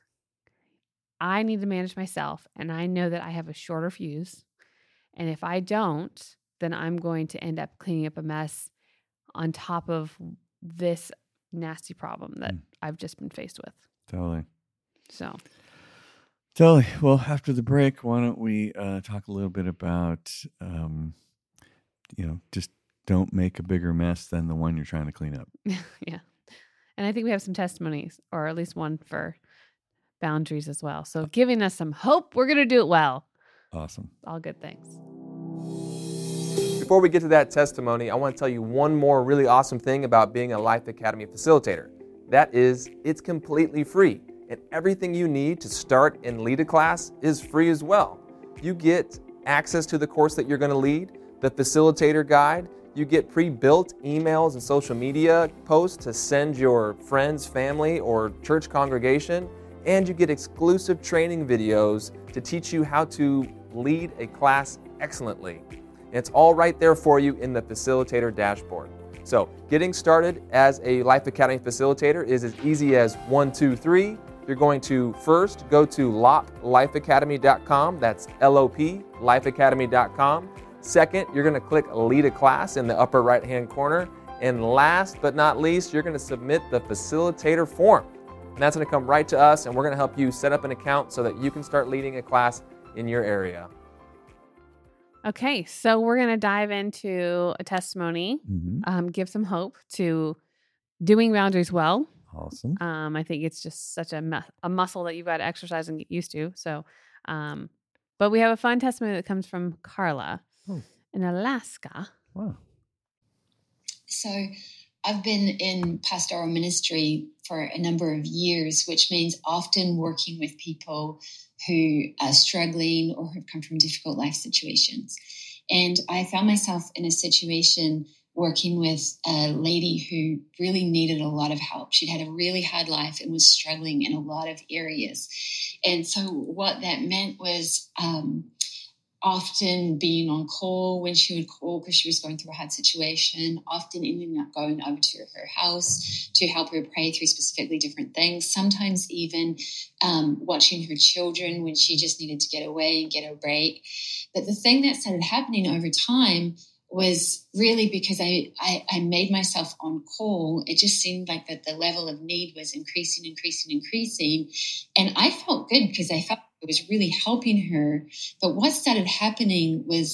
[SPEAKER 6] I need to manage myself, and I know that I have a shorter fuse. And if I don't, then I'm going to end up cleaning up a mess on top of this nasty problem that
[SPEAKER 7] Mm.
[SPEAKER 6] I've just been faced with.
[SPEAKER 7] Totally.
[SPEAKER 6] So,
[SPEAKER 7] Totally. Well, after the break, why don't we uh, talk a little bit about, um, you know, just don't make a bigger mess than the one you're trying to clean up.
[SPEAKER 6] yeah. And I think we have some testimonies, or at least one for boundaries as well. So giving us some hope, we're going to do it well.
[SPEAKER 7] Awesome.
[SPEAKER 6] All good things.
[SPEAKER 5] Before we get to that testimony, I want to tell you one more really awesome thing about being a Life Academy facilitator. That is, it's completely free, and everything you need to start and lead a class is free as well. You get access to the course that you're going to lead, the facilitator guide. You get pre-built emails and social media posts to send your friends, family, or church congregation, and you get exclusive training videos to teach you how to lead a class excellently. And it's all right there for you in the facilitator dashboard. So getting started as a Life Academy facilitator is as easy as one, two, three. You're going to first go to lop life academy dot com. That's L O P, life academy dot com. Second, you're going to click Lead a Class in the upper right-hand corner. And last but not least, you're going to submit the facilitator form. And that's going to come right to us, and we're going to help you set up an account so that you can start leading a class in your area.
[SPEAKER 6] Okay, so we're going to dive into a testimony,
[SPEAKER 7] Mm-hmm.
[SPEAKER 6] um, give some hope to doing boundaries well.
[SPEAKER 7] Awesome.
[SPEAKER 6] Um, I think it's just such a, mu- a muscle that you've got to exercise and get used to. So, um, but we have a fun testimony that comes from Carla
[SPEAKER 7] Oh.
[SPEAKER 6] in Alaska.
[SPEAKER 7] Wow.
[SPEAKER 11] So I've been in pastoral ministry for a number of years, which means often working with people who are struggling or have come from difficult life situations. And I found myself in a situation working with a lady who really needed a lot of help. She'd had a really hard life and was struggling in a lot of areas. And so what that meant was um, often being on call when she would call because she was going through a hard situation, often ending up going over to her house to help her pray through specifically different things, sometimes even um, watching her children when she just needed to get away and get a break. But the thing that started happening over time was really because I, I, I made myself on call. It just seemed like that the level of need was increasing, increasing, increasing. And I felt good because I felt it was really helping her. But what started happening was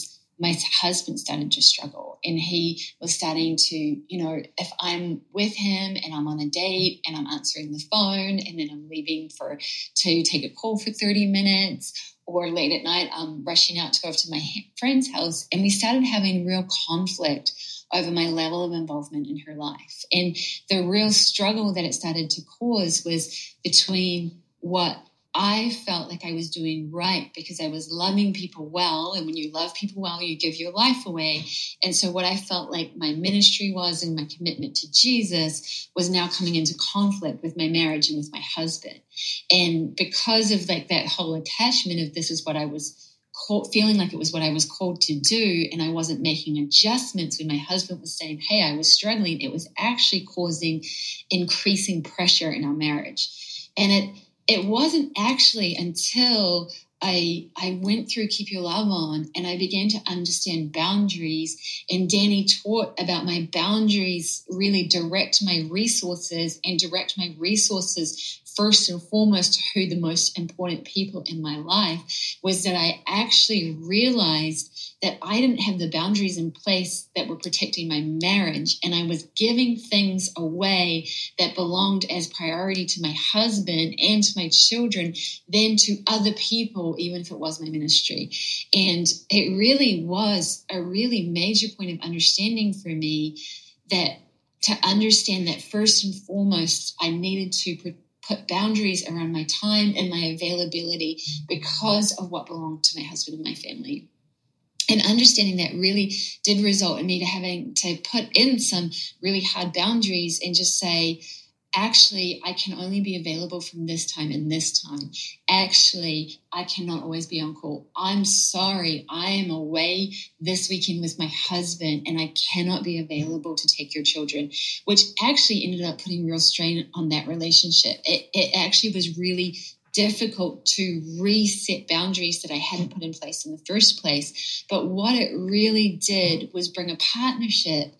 [SPEAKER 11] my husband started to struggle, and he was starting to, you know, if I'm with him and I'm on a date and I'm answering the phone and then I'm leaving for to take a call for thirty minutes, or late at night I'm rushing out to go to my friend's house, and we started having real conflict over my level of involvement in her life. And the real struggle that it started to cause was between what I felt like I was doing right because I was loving people well. And when you love people well, you give your life away. And so what I felt like my ministry was and my commitment to Jesus was now coming into conflict with my marriage and with my husband. And because of like that whole attachment of this is what I was called, feeling like it was what I was called to do, and I wasn't making adjustments when my husband was saying, hey, I was struggling, it was actually causing increasing pressure in our marriage. And it It wasn't actually until I I went through Keep Your Love On and I began to understand boundaries, and Danny taught about my boundaries really direct my resources and direct my resources first and foremost to who the most important people in my life was, that I actually realized that I didn't have the boundaries in place that were protecting my marriage, and I was giving things away that belonged as priority to my husband and to my children than to other people, even if it was my ministry. And it really was a really major point of understanding for me, that to understand that first and foremost, I needed to put boundaries around my time and my availability because of what belonged to my husband and my family. And understanding that really did result in me to having to put in some really hard boundaries and just say, actually, I can only be available from this time and this time. Actually, I cannot always be on call. I'm sorry, I am away this weekend with my husband and I cannot be available to take your children, which actually ended up putting real strain on that relationship. It, it actually was really difficult to reset boundaries that I hadn't put in place in the first place. But what it really did was bring a partnership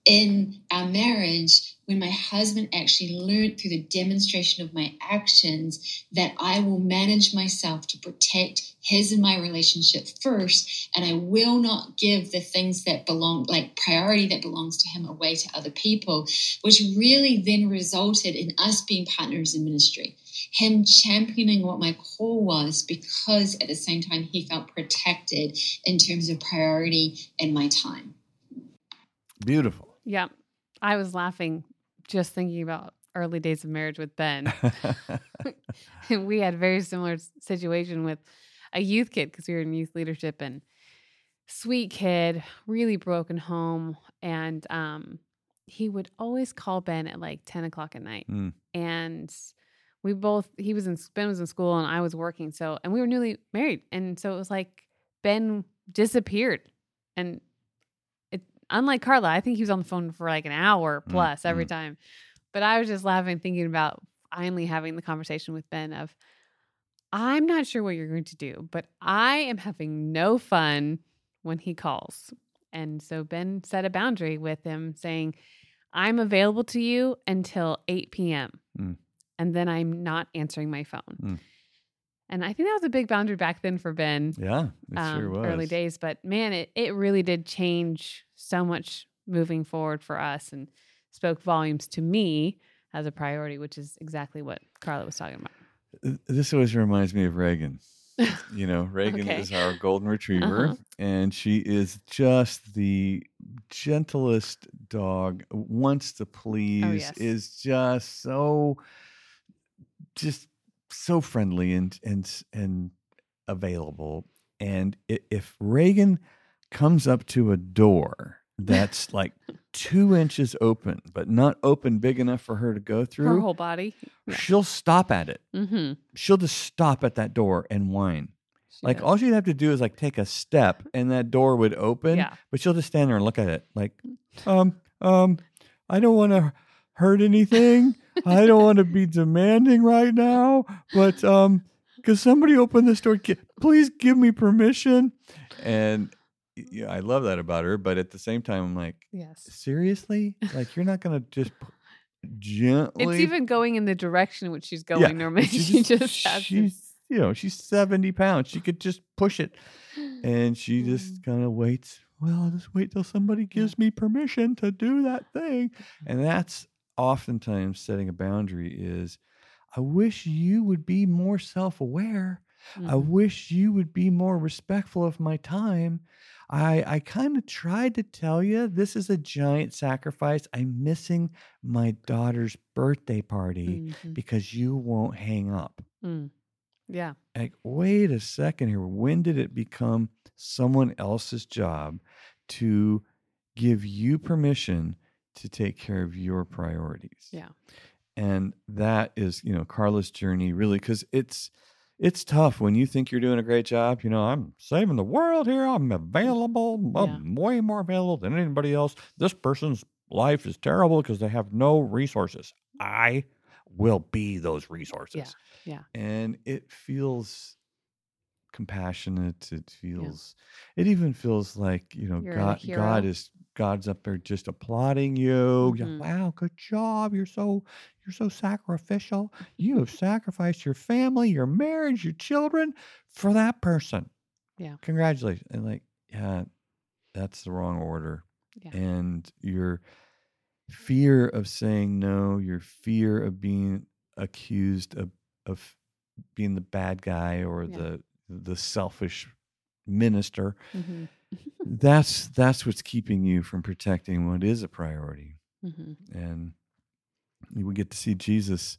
[SPEAKER 11] in our marriage when my husband actually learned through the demonstration of my actions that I will manage myself to protect his and my relationship first, and I will not give the things that belong, like priority that belongs to him, away to other people, which really then resulted in us being partners in ministry. Him championing what my call was, because at the same time he felt protected in terms of priority and my time.
[SPEAKER 7] Beautiful.
[SPEAKER 6] Yeah. I was laughing just thinking about early days of marriage with Ben. We had a very similar situation with a youth kid because we were in youth leadership, and sweet kid, really broken home. And um, he would always call Ben at like ten o'clock at night. Mm. And we both, he was in, Ben was in school and I was working. So, and we were newly married. And so it was like Ben disappeared. And it, unlike Carla, I think he was on the phone for like an hour plus mm. every mm. time. But I was just laughing, thinking about finally having the conversation with Ben of, I'm not sure what you're going to do, but I am having no fun when he calls. And so Ben set a boundary with him saying, I'm available to you until eight p.m. Mm. And then I'm not answering my phone. Mm. And I think that was a big boundary back then for Ben.
[SPEAKER 7] Yeah, it um, sure was.
[SPEAKER 6] Early days. But man, it, it really did change so much moving forward for us, and spoke volumes to me as a priority, which is exactly what Carla was talking about.
[SPEAKER 7] This always reminds me of Reagan. You know, Reagan okay. is our golden retriever, uh-huh. and she is just the gentlest dog, wants to please, oh, yes. is just so, just so friendly and and and available. And if Reagan comes up to a door that's like two inches open, but not open big enough for her to go through,
[SPEAKER 6] her whole body,
[SPEAKER 7] yeah. she'll stop at it. Mm-hmm. She'll just stop at that door and whine. She like does. All she'd have to do is like take a step and that door would open, yeah. but she'll just stand there and look at it like, um, um, I don't want to hurt anything. I don't want to be demanding right now, but um, could somebody open this door? Please give me permission. And yeah, I love that about her, but at the same time, I'm like,
[SPEAKER 6] yes,
[SPEAKER 7] seriously? Like, you're not going to just gently...
[SPEAKER 6] It's even going in the direction in which she's going. Yeah, normally, she just, she just has
[SPEAKER 7] she's, you know, she's seventy pounds. She could just push it. And she just kind of waits. Well, I'll just wait till somebody gives me permission to do that thing. And that's oftentimes setting a boundary is, I wish you would be more self-aware. Mm-hmm. I wish you would be more respectful of my time. I I kind of tried to tell you this is a giant sacrifice. I'm missing my daughter's birthday party mm-hmm. because you won't hang up.
[SPEAKER 6] Mm. Yeah.
[SPEAKER 7] Like, wait a second here. When did it become someone else's job to give you permission to take care of your priorities?
[SPEAKER 6] Yeah.
[SPEAKER 7] And that is, you know, Carla's journey really, because it's, it's tough when you think you're doing a great job. You know, I'm saving the world here. I'm available. I'm yeah. way more available than anybody else. This person's life is terrible because they have no resources. I will be those resources.
[SPEAKER 6] Yeah. Yeah.
[SPEAKER 7] And it feels compassionate. It feels, yeah. it even feels like, you know,
[SPEAKER 6] You're
[SPEAKER 7] God, God is, God's up there just applauding you.
[SPEAKER 6] Mm-hmm.
[SPEAKER 7] Wow, good job. You're so, you're so sacrificial. You have sacrificed your family, your marriage, your children for that person.
[SPEAKER 6] Yeah.
[SPEAKER 7] Congratulations. And like, yeah, that's the wrong order.
[SPEAKER 6] Yeah.
[SPEAKER 7] And your fear of saying no, your fear of being accused of, of being the bad guy or yeah. the, the selfish minister. Mm-hmm. That's that's what's keeping you from protecting what is a priority. Mm-hmm. And we get to see Jesus,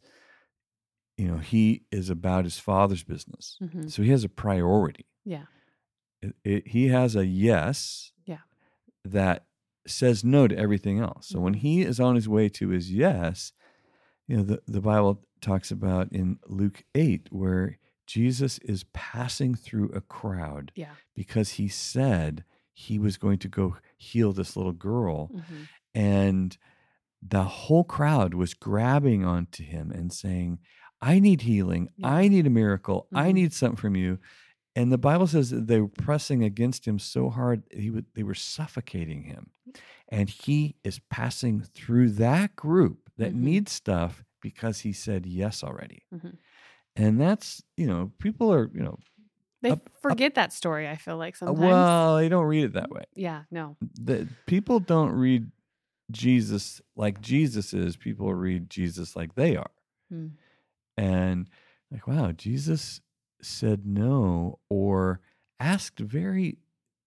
[SPEAKER 7] you know, he is about his Father's business. Mm-hmm. So he has a priority.
[SPEAKER 6] Yeah.
[SPEAKER 7] It, it, he has a yes
[SPEAKER 6] yeah.
[SPEAKER 7] that says no to everything else. So mm-hmm. when he is on his way to his yes, you know, the, the Bible talks about in Luke eight where Jesus is passing through a crowd
[SPEAKER 6] yeah.
[SPEAKER 7] because he said he was going to go heal this little girl. Mm-hmm. And the whole crowd was grabbing onto him and saying, I need healing. Yeah. I need a miracle. Mm-hmm. I need something from you. And the Bible says that they were pressing against him so hard, he would, they were suffocating him. And he is passing through that group that mm-hmm. needs stuff because he said yes already. Mm-hmm. And that's, you know, people are, you know.
[SPEAKER 6] They
[SPEAKER 7] up,
[SPEAKER 6] forget
[SPEAKER 7] up,
[SPEAKER 6] that story, I feel like sometimes.
[SPEAKER 7] Well, they don't read it that way.
[SPEAKER 6] Yeah, no.
[SPEAKER 7] The, people don't read Jesus like Jesus is. People read Jesus like they are. Hmm. And like, wow, Jesus said no or asked very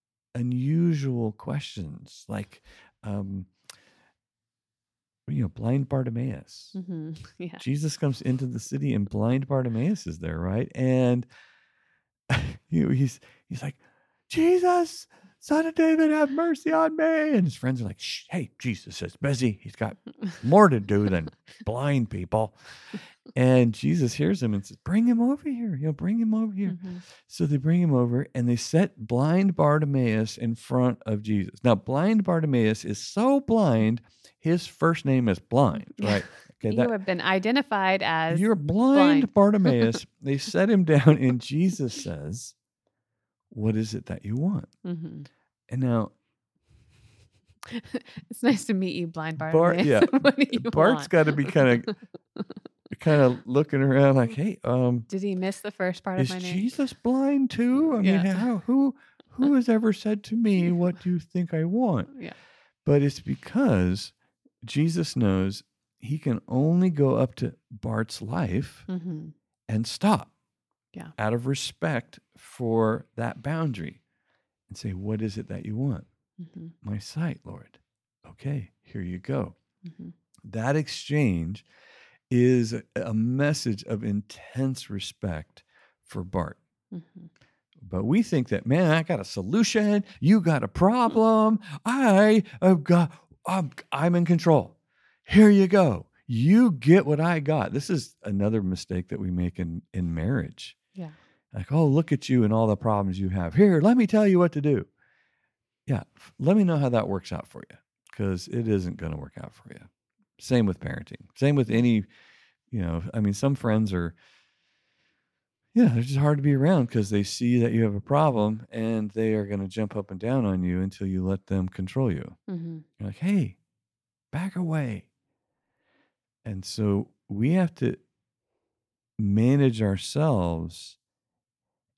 [SPEAKER 7] unusual questions like, um, you know, blind Bartimaeus.
[SPEAKER 6] Mm-hmm. Yeah.
[SPEAKER 7] Jesus comes into the city and blind Bartimaeus is there, right? And you know, he's he's like, Jesus, Son of David, have mercy on me. And his friends are like, Shh, hey, Jesus is busy. He's got more to do than blind people. And Jesus hears him and says, bring him over here. You know, bring him over here. Mm-hmm. So they bring him over and they set blind Bartimaeus in front of Jesus. Now, blind Bartimaeus is so blind, his first name is blind, right?
[SPEAKER 6] Okay, you that, have been identified as
[SPEAKER 7] You're blind, blind. Bartimaeus. They set him down and Jesus says, what is it that you want? Mm-hmm. And now,
[SPEAKER 6] it's nice to meet you, blind Bartimaeus.
[SPEAKER 7] Bart, yeah,
[SPEAKER 6] what do you
[SPEAKER 7] Bart's got to be kind of, kind of looking around like, hey, um,
[SPEAKER 6] did he miss the first part of my name?
[SPEAKER 7] Is Jesus blind too? I
[SPEAKER 6] yeah.
[SPEAKER 7] mean, how, who, who has ever said to me, "What do you think I want?"
[SPEAKER 6] Yeah,
[SPEAKER 7] but it's because Jesus knows he can only go up to Bart's life mm-hmm. and stop.
[SPEAKER 6] Yeah,
[SPEAKER 7] out of respect for that boundary and say, what is it that you want? Mm-hmm. My sight, Lord. Okay, here you go. Mm-hmm. That exchange is a message of intense respect for Bart. Mm-hmm. But we think that, man, I got a solution. You got a problem. I have got, I'm, I'm in control. Here you go. You get what I got. This is another mistake that we make in, in marriage.
[SPEAKER 6] Yeah.
[SPEAKER 7] Like, oh, look at you and all the problems you have. Here, let me tell you what to do. Yeah. Let me know how that works out for you, because it isn't going to work out for you. Same with parenting. Same with any, you know, I mean, some friends are, yeah, they're just hard to be around because they see that you have a problem and they are going to jump up and down on you until you let them control you. Mm-hmm. You're like, hey, back away. And so we have to manage ourselves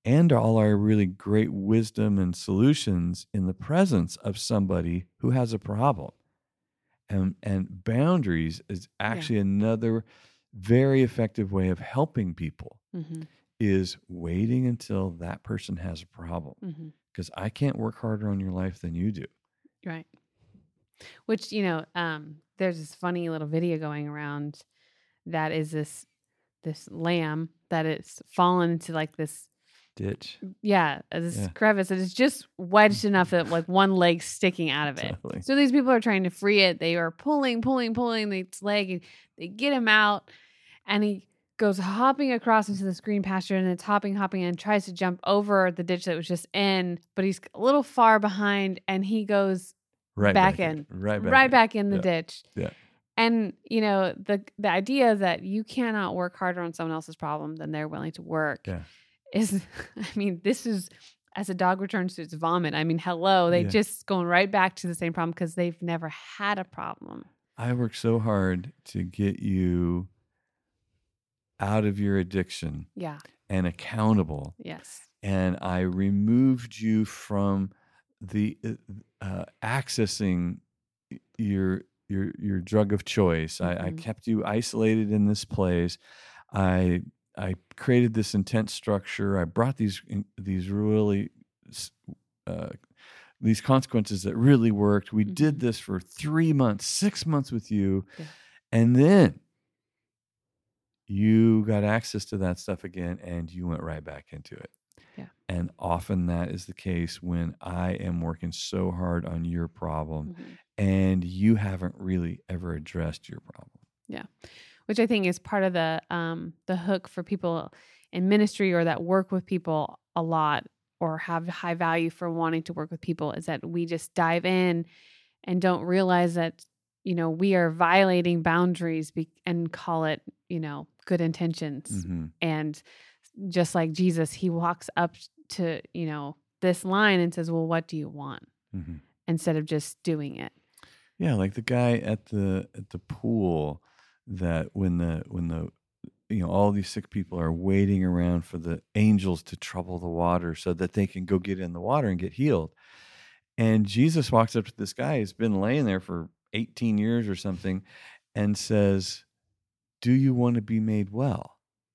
[SPEAKER 7] and all our really great wisdom and solutions in the presence of somebody who has a problem. And, and boundaries is actually yeah. another very effective way of helping people mm-hmm. is waiting until that person has a problem. Because mm-hmm. I can't work harder on your life than you do.
[SPEAKER 6] Right. Which, you know, um, there's this funny little video going around that is this this lamb that is fallen into like this
[SPEAKER 7] ditch.
[SPEAKER 6] Yeah, this yeah. crevice that is just wedged enough that like one leg's sticking out of it. Totally. So these people are trying to free it. They are pulling, pulling, pulling its leg. And they get him out, and he goes hopping across into this green pasture, and it's hopping, hopping, and tries to jump over the ditch that was just in, but he's a little far behind, and he goes right back, back in, in, right back, right in. back in the
[SPEAKER 7] yeah.
[SPEAKER 6] ditch.
[SPEAKER 7] Yeah.
[SPEAKER 6] And, you know, the the idea that you cannot work harder on someone else's problem than they're willing to work yeah. is, I mean, this is, as a dog returns to its vomit. I mean, hello, they yeah. just going right back to the same problem because they've never had a problem.
[SPEAKER 7] I worked so hard to get you out of your addiction
[SPEAKER 6] yeah.
[SPEAKER 7] and accountable.
[SPEAKER 6] Yes.
[SPEAKER 7] And I removed you from the uh, accessing your your your drug of choice. Mm-hmm. I, I kept you isolated in this place. I I created this intense structure. I brought these these really uh, these consequences that really worked. We mm-hmm. did this for three months, six months with you, yeah. and then you got access to that stuff again, and you went right back into it.
[SPEAKER 6] Yeah.
[SPEAKER 7] And often that is the case when I am working so hard on your problem mm-hmm. and you haven't really ever addressed your problem.
[SPEAKER 6] Yeah. Which I think is part of the um, the hook for people in ministry or that work with people a lot or have high value for wanting to work with people is that we just dive in and don't realize that, you know, we are violating boundaries be- and call it, you know, good intentions. Mm-hmm. And just like Jesus, he walks up to, you know, this line and says, well, what do you want? Mm-hmm. Instead of just doing it.
[SPEAKER 7] Yeah. Like the guy at the, at the pool that when the, when the, you know, all these sick people are waiting around for the angels to trouble the water so that they can go get in the water and get healed. And Jesus walks up to this guy who's been laying there for eighteen years or something and says, do you want to be made well?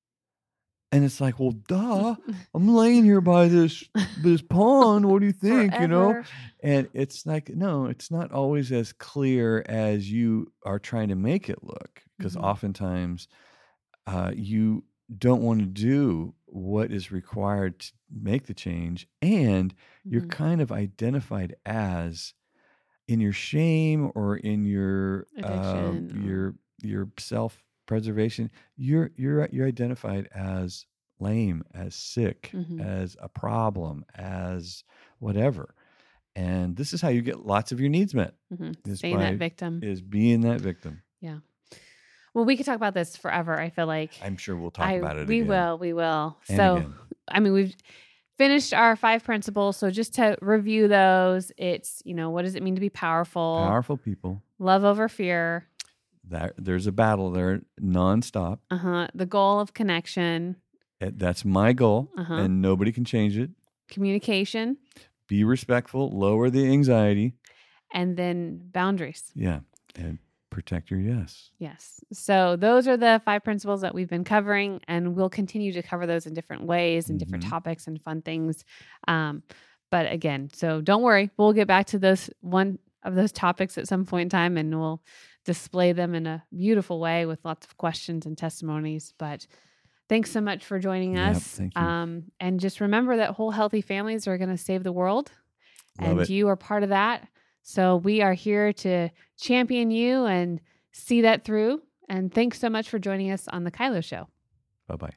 [SPEAKER 7] And it's like, well, duh, I'm laying here by this this pond. What do you think? Forever. You know? And it's like, no, it's not always as clear as you are trying to make it look. Because mm-hmm. oftentimes uh, you don't want to do what is required to make the change. And mm-hmm. you're kind of identified as in your shame or in your uh, your your self preservation, you're you're you're identified as lame, as sick, mm-hmm. as a problem, as whatever. And this is how you get lots of your needs met.
[SPEAKER 6] Mm-hmm. Being that victim.
[SPEAKER 7] Is being that victim.
[SPEAKER 6] Yeah. Well, we could talk about this forever, I feel like.
[SPEAKER 7] I'm sure we'll talk
[SPEAKER 6] I,
[SPEAKER 7] about it
[SPEAKER 6] we
[SPEAKER 7] again.
[SPEAKER 6] We will, we will.
[SPEAKER 7] And
[SPEAKER 6] so,
[SPEAKER 7] again.
[SPEAKER 6] I mean, we've finished our five principles. So just to review those, it's, you know, what does it mean to be powerful?
[SPEAKER 7] Powerful people.
[SPEAKER 6] Love over fear.
[SPEAKER 7] That there's a battle there nonstop.
[SPEAKER 6] Uh-huh. The goal of connection.
[SPEAKER 7] That's my goal, uh-huh. and nobody can change it.
[SPEAKER 6] Communication.
[SPEAKER 7] Be respectful, lower the anxiety.
[SPEAKER 6] And then boundaries.
[SPEAKER 7] Yeah, and protect your yes.
[SPEAKER 6] Yes. So those are the five principles that we've been covering, and we'll continue to cover those in different ways and mm-hmm. different topics and fun things. Um, but again, so don't worry. We'll get back to those one of those topics at some point in time, and we'll display them in a beautiful way with lots of questions and testimonies. But thanks so much for joining
[SPEAKER 7] yep,
[SPEAKER 6] us.
[SPEAKER 7] Thank you.
[SPEAKER 6] Um, and just remember that whole healthy families are going to save the world.
[SPEAKER 7] Love
[SPEAKER 6] and
[SPEAKER 7] it.
[SPEAKER 6] You are part of that. So we are here to champion you and see that through. And thanks so much for joining us on The Kylo Show.
[SPEAKER 7] Bye-bye.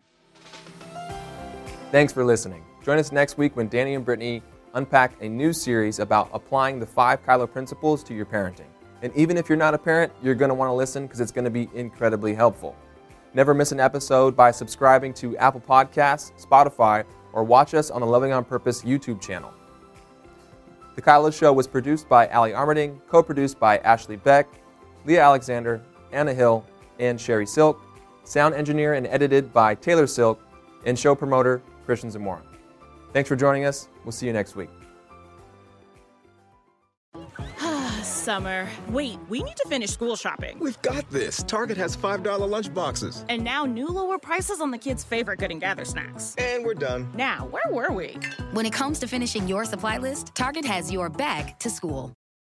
[SPEAKER 5] Thanks for listening. Join us next week when Danny and Brittany unpack a new series about applying the five Kylo principles to your parenting. And even if you're not a parent, you're going to want to listen because it's going to be incredibly helpful. Never miss an episode by subscribing to Apple Podcasts, Spotify, or watch us on the Loving on Purpose YouTube channel. The Kylo Show was produced by Allie Armerding, co-produced by Ashley Beck, Leah Alexander, Anna Hill, and Sherry Silk, sound engineer and edited by Taylor Silk, and show promoter Christian Zamora. Thanks for joining us. We'll see you next week.
[SPEAKER 1] Summer. Wait, we need to finish school shopping.
[SPEAKER 2] We've got this. Target has five dollar lunch boxes.
[SPEAKER 1] And now new lower prices on the kids' favorite Good and Gather snacks.
[SPEAKER 2] And we're done.
[SPEAKER 1] Now, where were we?
[SPEAKER 3] When it comes to finishing your supply list, Target has your back to school.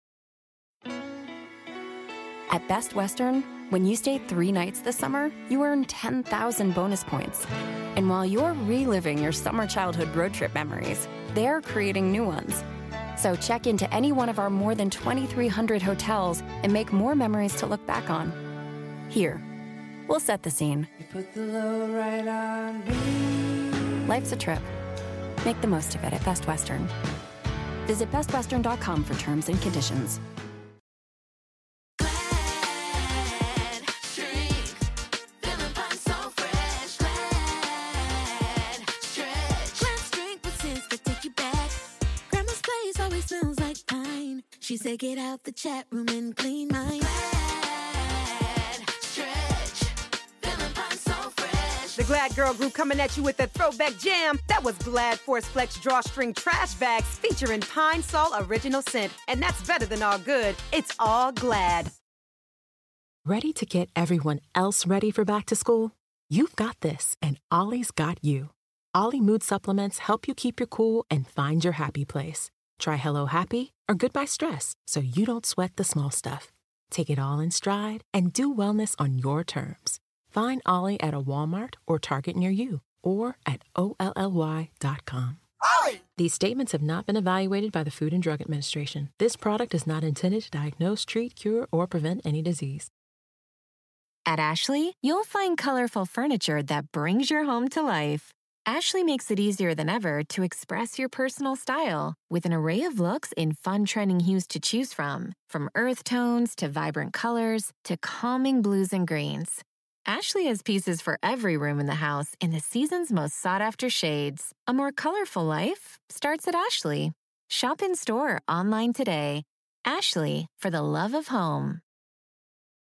[SPEAKER 3] At Best Western, when you stay three nights this summer, you earn ten thousand bonus points. And while you're reliving your summer childhood road trip memories, they're creating new ones. So check into any one of our more than twenty-three hundred hotels and make more memories to look back on. Here, we'll set the scene. You put the load right on me. Life's a trip. Make the most of it at Best Western. Visit best western dot com for terms and conditions.
[SPEAKER 12] She said, get out the chat room and clean mine. Glad, stretch, feeling fine, so fresh.
[SPEAKER 13] The Glad Girl Group coming at you with a throwback jam. That was Glad Force Flex Drawstring Trash Bags featuring Pine Sol Original Scent. And that's better than all good. It's all Glad.
[SPEAKER 14] Ready to get everyone else ready for back to school? You've got this, and Ollie's got you. Ollie Mood Supplements help you keep your cool and find your happy place. Try Hello Happy or Goodbye Stress so you don't sweat the small stuff. Take it all in stride and do wellness on your terms. Find Ollie at a Walmart or Target near you or at O L L Y dot com. Ollie! These statements have not been evaluated by the Food and Drug Administration. This product is not intended to diagnose, treat, cure, or prevent any disease.
[SPEAKER 15] At Ashley, you'll find colorful furniture that brings your home to life. Ashley makes it easier than ever to express your personal style with an array of looks in fun trending hues to choose from, from earth tones to vibrant colors to calming blues and greens. Ashley has pieces for every room in the house in the season's most sought-after shades. A more colorful life starts at Ashley. Shop in store, online today. Ashley, for the love of home.